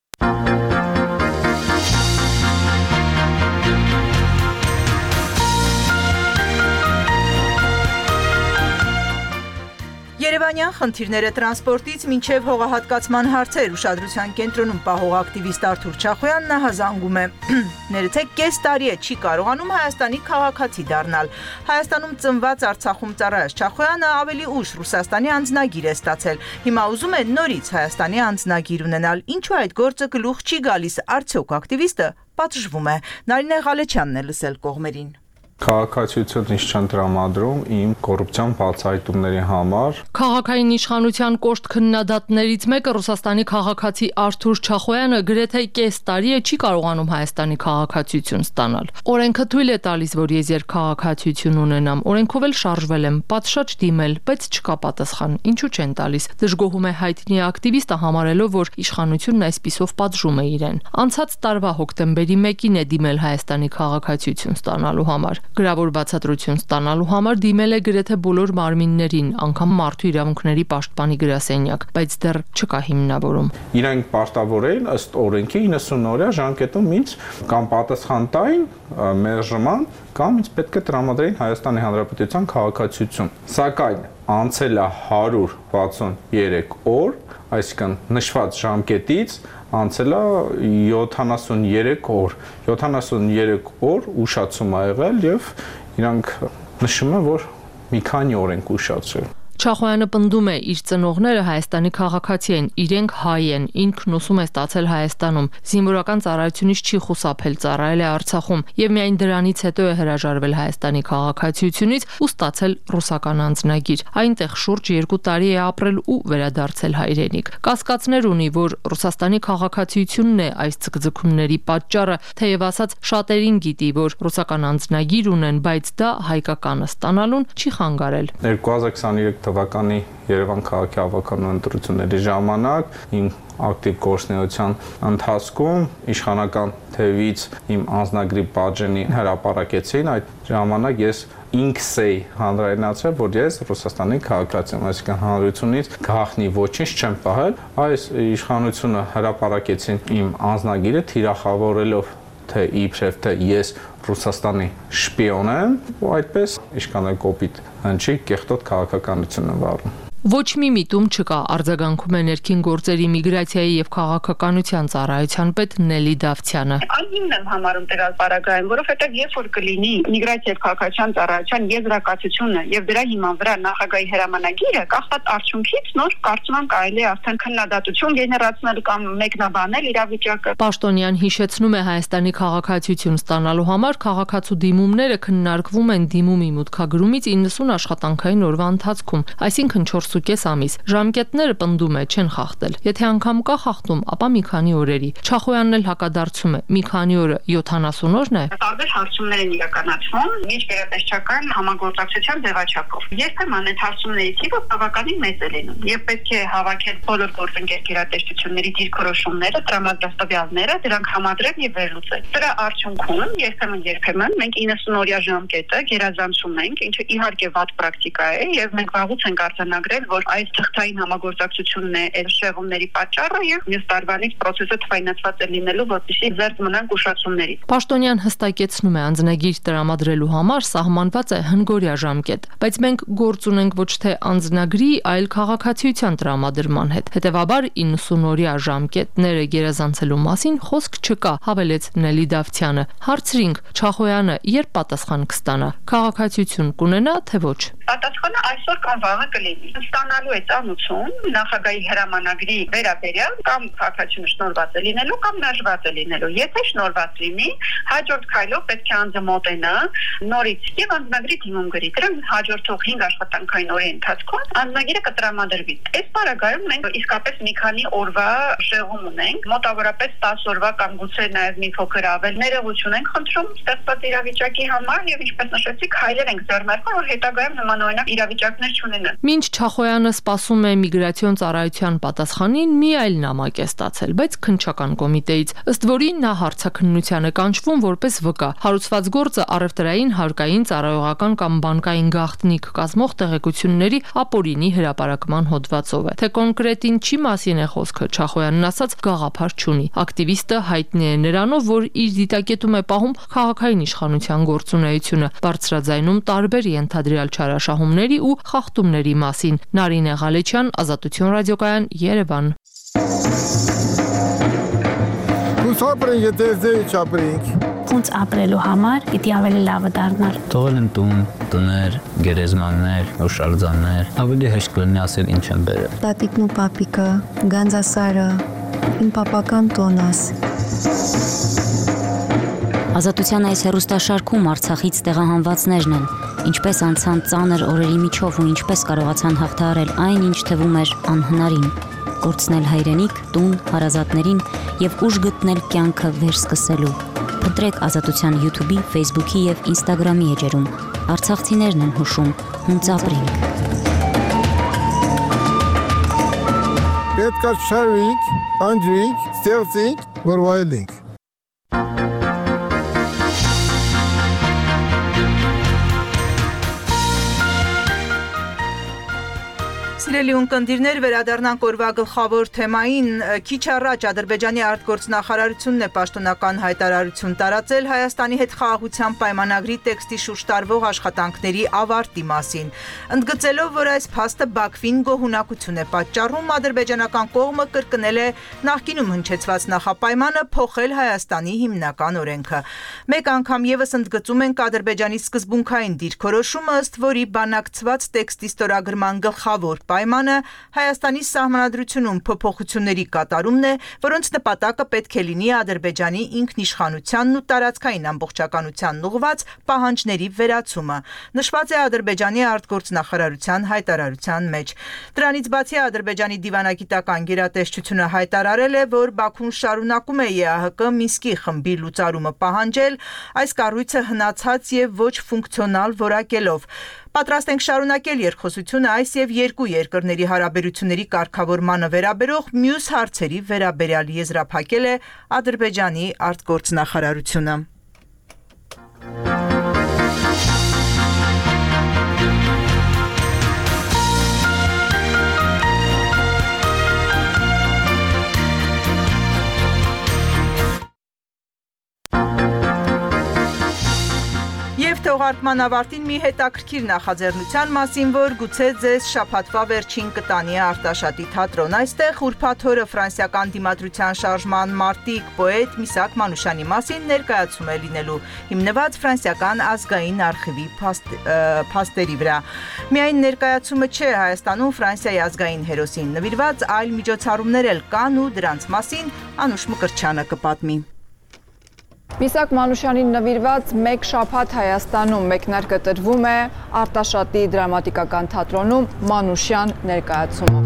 S1: Երևանյան խնդիրները տրանսպորտից մինչև հողահատկացման հարցեր ուշադրության կենտրոնում պահող ակտիվիստ Արթուր Չախոյանն հազանգում է։ Ներեցեք, կես տարի է չի կարողանում Հայաստանի քաղաքացի դառնալ։ Հայաստանում ծնված, Արցախում ծառայած Չախոյանը ավելի ուշ Ռուսաստանի անձնագիր է ստացել։ Հիմա ուզում է նորից Հայաստանի անձնագիր ունենալ։ Ինչու այդ գործը գլուխ չի գալիս, արդյոք ակտիվիստը պատժվում է։ Նարինե Ղալեչյանն է լսել կողմերին։
S8: Քաղաքացիություն ինչ չեն տրամադրում իմ կոռուպցիոն բացահայտումների համար։
S13: Քաղաքային իշխանության կոշտ քննադատներից մեկը Ռուսաստանի քաղաքացի Արթուր Չախոյանը գրեթե կես տարի է չի կարողանում Հայաստանի քաղաքացիություն ստանալ։ Օրենքը թույլ է տալիս, որ ես երկքաղաքացիություն ունենամ, օրենքով էլ շարժվել եմ, պատշաճ դիմել, բայց չկա պատասխան, ինչու չեն տալիս։ Դժգոհում է հայտնի ակտիվիստը, համարելով, որ իշխանությունն այսպիսով պատժում է իրեն։ Անցած տարվա հոկտեմբերի մեկին է դիմել Հայաստանի քաղաքացիություն ստանալու համար։ Գրավոր բացատրություն ստանալու համար դիմել է գրեթե բոլոր մարմիններին, անգամ մարդու իրավունքների պաշտպանի գրասենյակ, բայց դեռ չկա հիմնավորում։
S8: Իրենք պարտավոր էին ըստ օրենքի իննսուն օրյա ժամկետում ինձ կամ պատասխան տային մերժման կամ ինձ պետք է տրամադրեին Հայաստանի Հանրապետության քաղաքացիություն։ Սակայն անցել է հարյուր վաթսուներեք օր, այսինքն նշված ժամկետից անցել է յոթանասուներեք օր։ յոթանասուներեք օր ուշացում ա եղել եւ իրանք նշում են, որ մի քանի օր են ուշացրել։
S13: Չախոյանը պնդում է, իր ծնողները Հայաստանի քաղաքացի են, իրենք հայ են, ինքն ուսում է ստացել Հայաստանում, զինվորական ծառայությունից չի խուսափել, ծառայել է Արցախում եւ միայն դրանից հետո է հրաժարվել Հայաստանի քաղաքացիությունից ու ստացել ռուսական անձնագիր։ Այնտեղ շուրջ երկու տարի է ապրել ու վերադարձել հայրենիք։ Կասկածներ ունի, որ Ռուսաստանի քաղաքացիությունն է այս ցկցկումների պատճառը, թեև ասած շատերին գիտի, որ ռուսական անձնագիր ունեն, բայց դա հայկականը ստանալուն չի խանգարել։
S8: երկու հազար քսաներեք թվականի Երևան քաղաքի ավականու ընտրությունների ժամանակ իմ ակտիվ գործունեության ընթացքում իշխանական թևից իմ անձնագրի բաժնի հրապարակեցին, այդ ժամանակ ես ինքս էի հանրայնացրել, որ ես Ռուսաստանի քաղաքացի եմ, այսինքն հանրությունից գաղտնի ոչինչ չեմ պահել, այս իշխանությունը հրապարակեցին իմ անձնագիրը թիրախավորելով թե իբրև թե ես Ռուսաստանի շպիոն եմ, ու այդպես իշխանը կոպիտ հնչի կեղտոտ քաղաքականություն եմ վարում։
S13: Ոչ մի միտում չկա, արձագանքում է ներքին գործերի միգրացիայի եւ քաղաքականության ծառայության պետ Նելի Դավթյանը։
S5: Անհիմն եմ համարում դրալ պարագայում, որովհետեւ երբ որ կլինի միգրացիա եւ քաղաքացիության ծառայության եզրակացությունը եւ դրա հիման վրա նախագահի հրամանագիրը, կախված արդյունքից նոր կարծում եմ կարելի է արդեն քննադատություն գեներացնել կամ մեկնաբանել իրավիճակը։
S13: Պաշտոնյան հիշեցնում է Հայաստանի քաղաքացիություն ստանալու համար քաղաքացու դիմումները քննարկվում են դիմումի մուտքագրումից իննսուն աշխատանքային օրվա ընթացքում, այսինքն չորս ու կես ամիս։ Ժամկետները պնդում է չեն խախտել։ Եթե անգամ կա խախտում, ապա մի քանի օրերի։ Չախոյանն էլ հակադարձում է։ Մի քանի օրը յոթանասուն օրն է։
S5: Տարբեր հարցումներ են իրականացվում միջգերատեսչական համագործակցության ձևաչափով։ Երբեմն այդ հարցումների տիպը բավականին մեծ է լինում եւ պետք է հավաքել բոլոր գործընկեր գերատեսչությունների դիրքորոշումները, տրամադրաստավյալները, դրանք համադրել եւ վերլուծել։ Դրա արդյունքում երբեմն երբեմն մենք իննսուն օրյա ժամկետը գերազանցում ենք, ինչը իհարկե վատ պրակտիկա է եւ մենք վաղուց ենք արձանագրել, որ այս թղթային համագործակցությունն է այդ շեղումների պատճառը եւ մյուս տարվանից process-ը թվայնացված է լինելու, որպեսզի զերծ մնանք ուշացումներից։
S13: Պաշտոնյան հստակեցնում է անձնագիր տրամադրելու համար սահմանված է հնգօրյա ժամկետ, բայց մենք գործ ունենք ոչ թե անձնագրի, այլ քաղաքացիության տրամադրման հետ։ Հետևաբար իննսուն օրյա ժամկետները գերազանցելու մասին խոսք չկա, հավելեց Նելի Դավթյանը։ Հարցրինք Չախոյանը երբ պատասխան կստանա, քաղաքացիություն կունենա թե ոչ։
S5: Պատասխանը այսօր կամ վաղը կլինի։ Ստանալու է ծանուցում նախագահի հրամանագրի վերաբերյալ կամ քաղաքացիությունը շնորհված է լինելու կամ մերժված է լինելու։ Եթե շնորհված լինի, հաջորդ քայլով պետք է անձը մոտենա նորից եւ անձնագրի դիմում գրի։ Դրան հաջորդող հինգ աշխատանքային օրի ընթացքում անձնագիրը կտրամադրվի։ Այս բaragայում մենք իսկապես մի քանի օրվա շեղում ունենք, մոտավորապես տասը օրվա կամ գուցե նաեւ մի փոքր ավել ներողություն ենք խնդրում ստեղծված իրավիճակի համար եւ ինչպես նշեցի, քայլեր ենք ձեռնարկում, որ հետագայում նմանօրինակ իրավիճակներ չունենան։
S13: Մինչ Չախոյանը սպասում է միգրացիոն ծառայության պատասխանին, մի այլ նամակ է ստացել, բայց քննչական կոմիտեից, ըստ որին նա հարցաքննության է կանչվում որպես վկա։ Հարուցված գործը առևտրային, հարկային, ծառայողական կամ բանկային գաղտնիք կազմող տեղեկությունների ապօրինի հրապարակման հոդվածով է։ Թե կոնկրետ ինչի մասին է խոսքը, Չախոյանն ասաց գաղափար չունի։ Ակտիվիստը հայտնի է նրանով, որ իր դիտակետում է պահում քաղաքային իշխանության գործունեությունը, բարձրաձայնում տարբեր ենթադրյալ չարաշահումների ու խախտումների մասին։ Նարինե Ղալեչյան, Ազատություն ռադիոկայան, Երևան։
S11: Ոնց ապրենք, եթե ձեզ չապրենք։ Ոնց ապրելու համար պիտի ավելի լավը դառնալ։
S12: Թողել են տուն, տներ, գերեզմաններ, հուշարձաններ, ավելի հեշտ կլինի ասել ինչ են բերել։
S11: Տատիկն ու պապիկը, Գանձասարը, իմ պապական տոնս։
S18: Ազատության այս հեռուստաշարքում Արցախից տեղահանվածներն են, ինչպես անցան ծանր օրերի միջով ու ինչպես կարողացան հաղթահարել այն, ինչ թվում էր անհնարին, կորցնել հայրենիք, տուն, հարազատներին եւ ուժ գտնել կյանքը վերսկսելու։ Փնտրեք Ազատության YouTube-ի, Facebook-ի եւ Instagram-ի էջերում։ Արցախցիներն են հուշում, հունց ապրենք։
S11: Պետք է շարվենք, անջրենք, ստեղծենք, որ վայելենք։
S1: Սիրելի ունկնդիրներ, վերադառնանք օրվա գլխավոր թեմային։ Քիչ առաջ Ադրբեջանի արտգործնախարարությունն է պաշտոնական հայտարարություն տարածել Հայաստանի հետ խաղաղության պայմանագրի տեքստի շուրջ տարվող աշխատանքների ավարտի մասին, ընդգծելով, որ այս փաստը Բաքվին գոհունակություն է պատճառում, ադրբեջանական կողմը կրկնել է նախկինում հնչեցված նախապայմանը փոխել Հայաստանի հիմնական օրենքը։ Մեկ անգամ ևս ընդգծում ենք Ադրբեջանի սկզբունքային դիրքորոշումը, ըստ որի բանակցված տեքստի ստորագրման գլխավոր պայմանը Հայաստանի սահմանադրությունում փոփոխությունների կատարումն է, որոնց նպատակը պետք է լինի Ադրբեջանի ինքնիշխանությանն ու տարածքային ամբողջականությանն ուղղված պահանջների վերացումը, նշված է Ադրբեջանի արտգործնախարարության հայտարարության մեջ։ Դրանից բացի Ադրբեջանի դիվանագիտական գերատեսչությունը հայտարարել է, որ Բաքուն շարունակում է ԵԱՀԿ Մինսկի խմբի լուծարումը պահանջել, այս կառույցը հնացած եւ ոչ ֆունկցիոնալ որակելով։ Պատրաստ ենք շարունակել երկխոսությունը այս եւ երկու երկրների հարաբերությունների կարգավորմանը վերաբերող մյուս հարցերի վերաբերյալ եզրափակել է Ադրբեջանի արտգործնախարարությունը։ Եվ թողարկման ավարտին մի հետաքրքիր նախաձեռնության մասին, որ գուցե ձեզ շաբաթվա վերջին կտանի Արտաշատի թատրոն։ Այստեղ ուրբաթ օրը ֆրանսիական դիմադրության շարժման մարտիկ պոետ Միսակ Մանուշյանի մասին ներկայացում է լինելու, հիմնված ֆրանսիական ազգային արխիվի փաստերի վրա։ Միայն ներկայացումը չէ, Հայաստանում Ֆրանսիայի ազգային հերոսին նվիրված այլ միջոցառումներ էլ կան ու դրանց մասին Անուշ Մկրտչյանը կպատմի։
S2: Միսակ Մանուշյանին նվիրված մեկ շաբաթ Հայաստանում մեկնարկը տրվում է Արտաշատի դրամատիկական թատրոնում Մանուշյան ներկայացումով։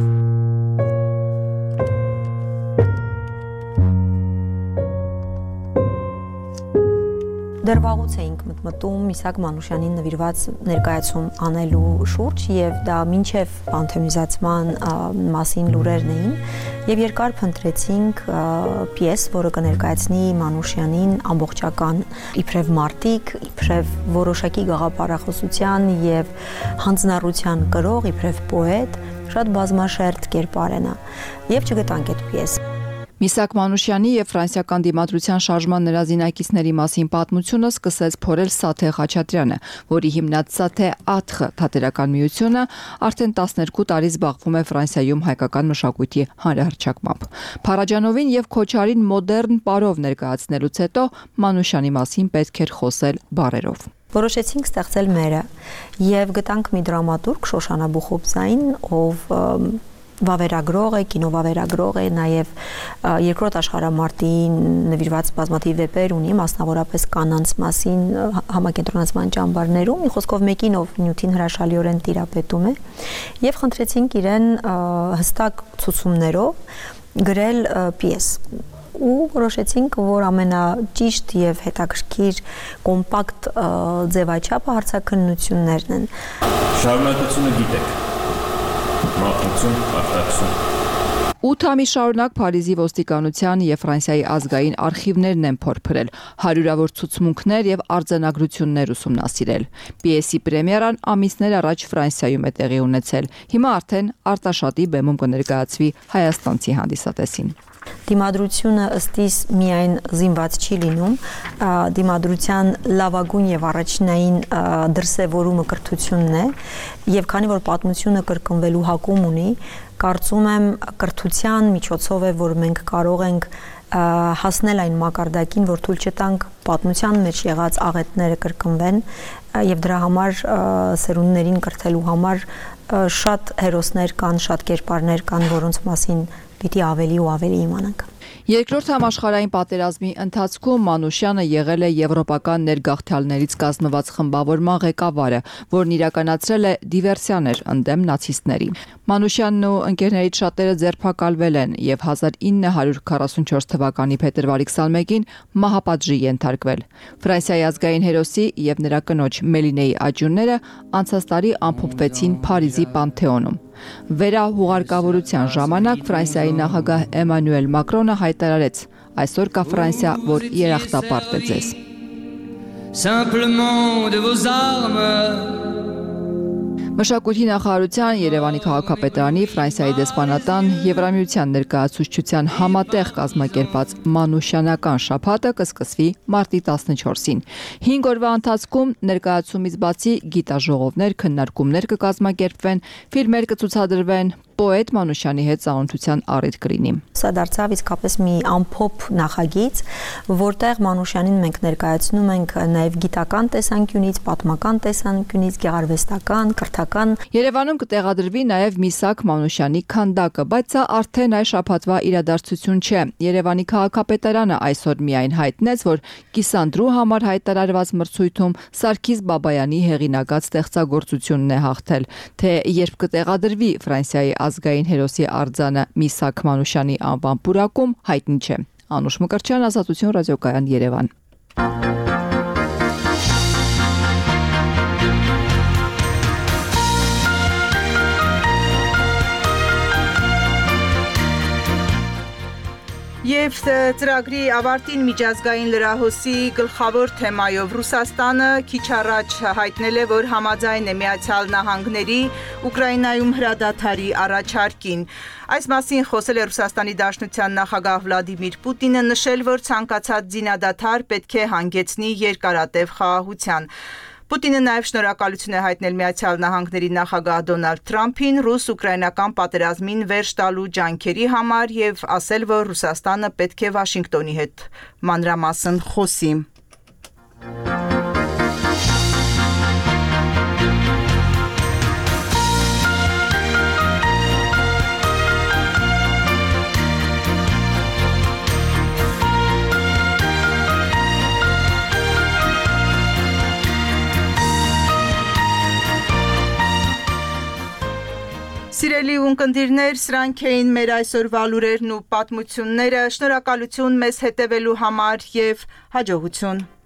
S14: Դեռ վաղուց էինք մտմտում Միսակ Մանուշյանին նվիրված ներկայացում անելու շուրջ եւ դա մինչեւ պանթեոնիզացման մասին լուրերն էին եւ երկար փնտրեցինք պիես, որը կներկայացնի Մանուշյանին ամբողջական իբրև մարտիկ, իբրև որոշակի գաղափարախոսության եւ հանձնառության կրող, իբրև պոետ, շատ բազմաշերտ կերպար է նա եւ չգտանք այդ պիես։
S2: Միսակ Մանուշյանի եւ ֆրանսիական դիմադրության շարժման նրա զինակիցների մասին պատմությունը սկսեց փորել Սաթե Խաչատրյանը, որի հիմնած Սաթե Աթխ թատերական միությունը արդեն տասներկու տարի զբաղվում է Ֆրանսիայում հայկական մշակույթի հանրահռչակմամբ։ Փարաջանովին եւ Քոչարին մոդեռն պարով ներկայացնելուց հետո Մանուշյանի մասին պետք էր խոսել բառերով։
S14: Որոշեցինք ստեղծել մերը եւ գտանք մի դրամատուրգ Շոշանա Բուխոբզային, ով վավերագրող է, կինովավերագրող է, նաև երկրորդ աշխարհամարտին նվիրված բազմաթիվ վեպեր ունի, մասնավորապես կանանց մասին համակենտրոնացման ճամբարներում, մի խոսքով մեկին, ով նյութին հրաշալիորեն տիրապետում է, եւ խնդրեցինք իրեն հստակ ցուցումներով գրել պիես ու որոշեցինք, որ ամենաճիշտ եւ հետաքրքիր կոմպակտ ձևաչափը հարցաքննություններն են։
S16: Շարունակությունը գիտեք։ Մարտություն, արտաքսում։
S2: ութ ամիս շարունակ Փարիզի ոստիկանության եւ Ֆրանսիայի ազգային արխիվներն են փորփրել, հարյուրավոր ցուցմունքներ եւ արձանագրություններ ուսումնասիրել։ Պիեսի պրեմիերան ամիսներ առաջ Ֆրանսիայում է տեղի ունեցել։ Հիմա արդեն Արտաշատի բեմում կներկայացվի հայաստանցի հանդիսատեսին։
S14: Դիմադրությունը ըստիս միայն զինված չի լինում, դիմադրության լավագույն եւ առաջնային դրսեւորումը կրթությունն է, եւ քանի որ պատմությունը կրկնվելու հակում ունի, կարծում եմ կրթության միջոցով է, որ մենք կարող ենք հասնել այն մակարդակին, որ թույլ չտանք պատմության մեջ եղած աղետները կրկնվեն եւ դրա համար սերունդներին կրթելու համար շատ հերոսներ կան, շատ կերպարներ կան, որոնց մասին պիտի ավելի ու ավելի իմանանք։
S2: Երկրորդ համաշխարհային պատերազմի ընթացքում Մանուշյանը եղել է եվրոպական ներգաղթյալներից կազմված խմբավորման ղեկավարը, որն իրականացրել է դիվերսիաներ ընդդեմ նացիստների։ Մանուշյանն ու ընկերներից շատերը ձերբակալվել են եւ հազար ինը հարյուր քառասունչորս թվականի փետրվարի քսանմեկին մահապատժի ենթարկվել։ Ֆրանսիայի ազգային հերոսի եւ նրա կնոջ Մելինեի աճյունները անցած տարի ամփոփվեցին Փարիզի Պանթեոնում։ Վերահուղարկավորության ժամանակ Ֆրանսիայի նախագահ Էմանուել Մակրոնը հայտարարեց. այսօր կա Ֆրանսիա, որ երախտապարտ է ձեզ։ Մշակույթի նախարարության, Երևանի քաղաքապետարանի, Ֆրանսիայի դեսպանատան, Եվրամիության ներկայացուցչության համատեղ կազմակերպած Մանուշյանական շաբաթը կսկսվի մարտի տասնչորսին։ հինգ օրվա ընթացքում ներկայացումից բացի գիտաժողովներ, քննարկումներ կկազմակերպվեն, ֆիլմեր կցուցադրվեն, պոետ Մանուշյանի հետ ծանոթության առիթ կլինի։
S14: Սա դարձավ իսկապես մի ամփոփ նախագիծ, որտեղ Մանուշյանին մենք ներկայացնում ենք նաև գիտական տեսանկյունից, պատմական տեսանկյունից, գեղարվեստական, կրթական։
S2: Երևանում կտեղադրվի նաև Միսակ Մանուշյանի քանդակը, բայց սա արդեն այս շաբաթվա իրադարձություն չէ։ Երևանի քաղաքապետարանը այսօր միայն հայտնեց, որ կիսանդրու համար հայտարարված մրցույթում Սարգիս Բաբայանի հեղինակած ստեղծագործությունն է հաղթել, թե երբ կտեղադրվի Ֆրանսիայի ազգային հերոսի արձանը Միսակ Մանուշյանի անվան պուրակում հայտնի չէ։ Անուշ Մկրտչյան, Ազատություն ռադիոկայան, Երևան։
S1: Եվ ծրագրի ավարտին միջազգային լրահոսի գլխավոր թեմայով Ռուսաստանը քիչ առաջ հայտնել է, որ համաձայն է Միացյալ Նահանգների Ուկրաինայում հրադադարի առաջարկին։ Այս մասին խոսել է Ռուսաստանի Դաշնության նախագահ Վլադիմիր Պուտինը, նշել, որ ցանկացած զինադադար պետք է հանգեցնի երկարատև խաղաղության։ Պուտինը նաև շնորհակալություն է հայտնել Միացյալ Նահանգների նախագահ Դոնալդ Թրամփին ռուս-ուկրաինական պատերազմին վերջ տալու ջանքերի համար եւ ասել, որ Ռուսաստանը պետք է Վաշինգտոնի հետ մանրամասն խոսի։ Սիրելի ունկնդիրներ, սրանք էին մեր այսօրվա լուրերն ու պատմությունները։ Շնորհակալություն մեզ հետևելու համար եւ հաջողություն։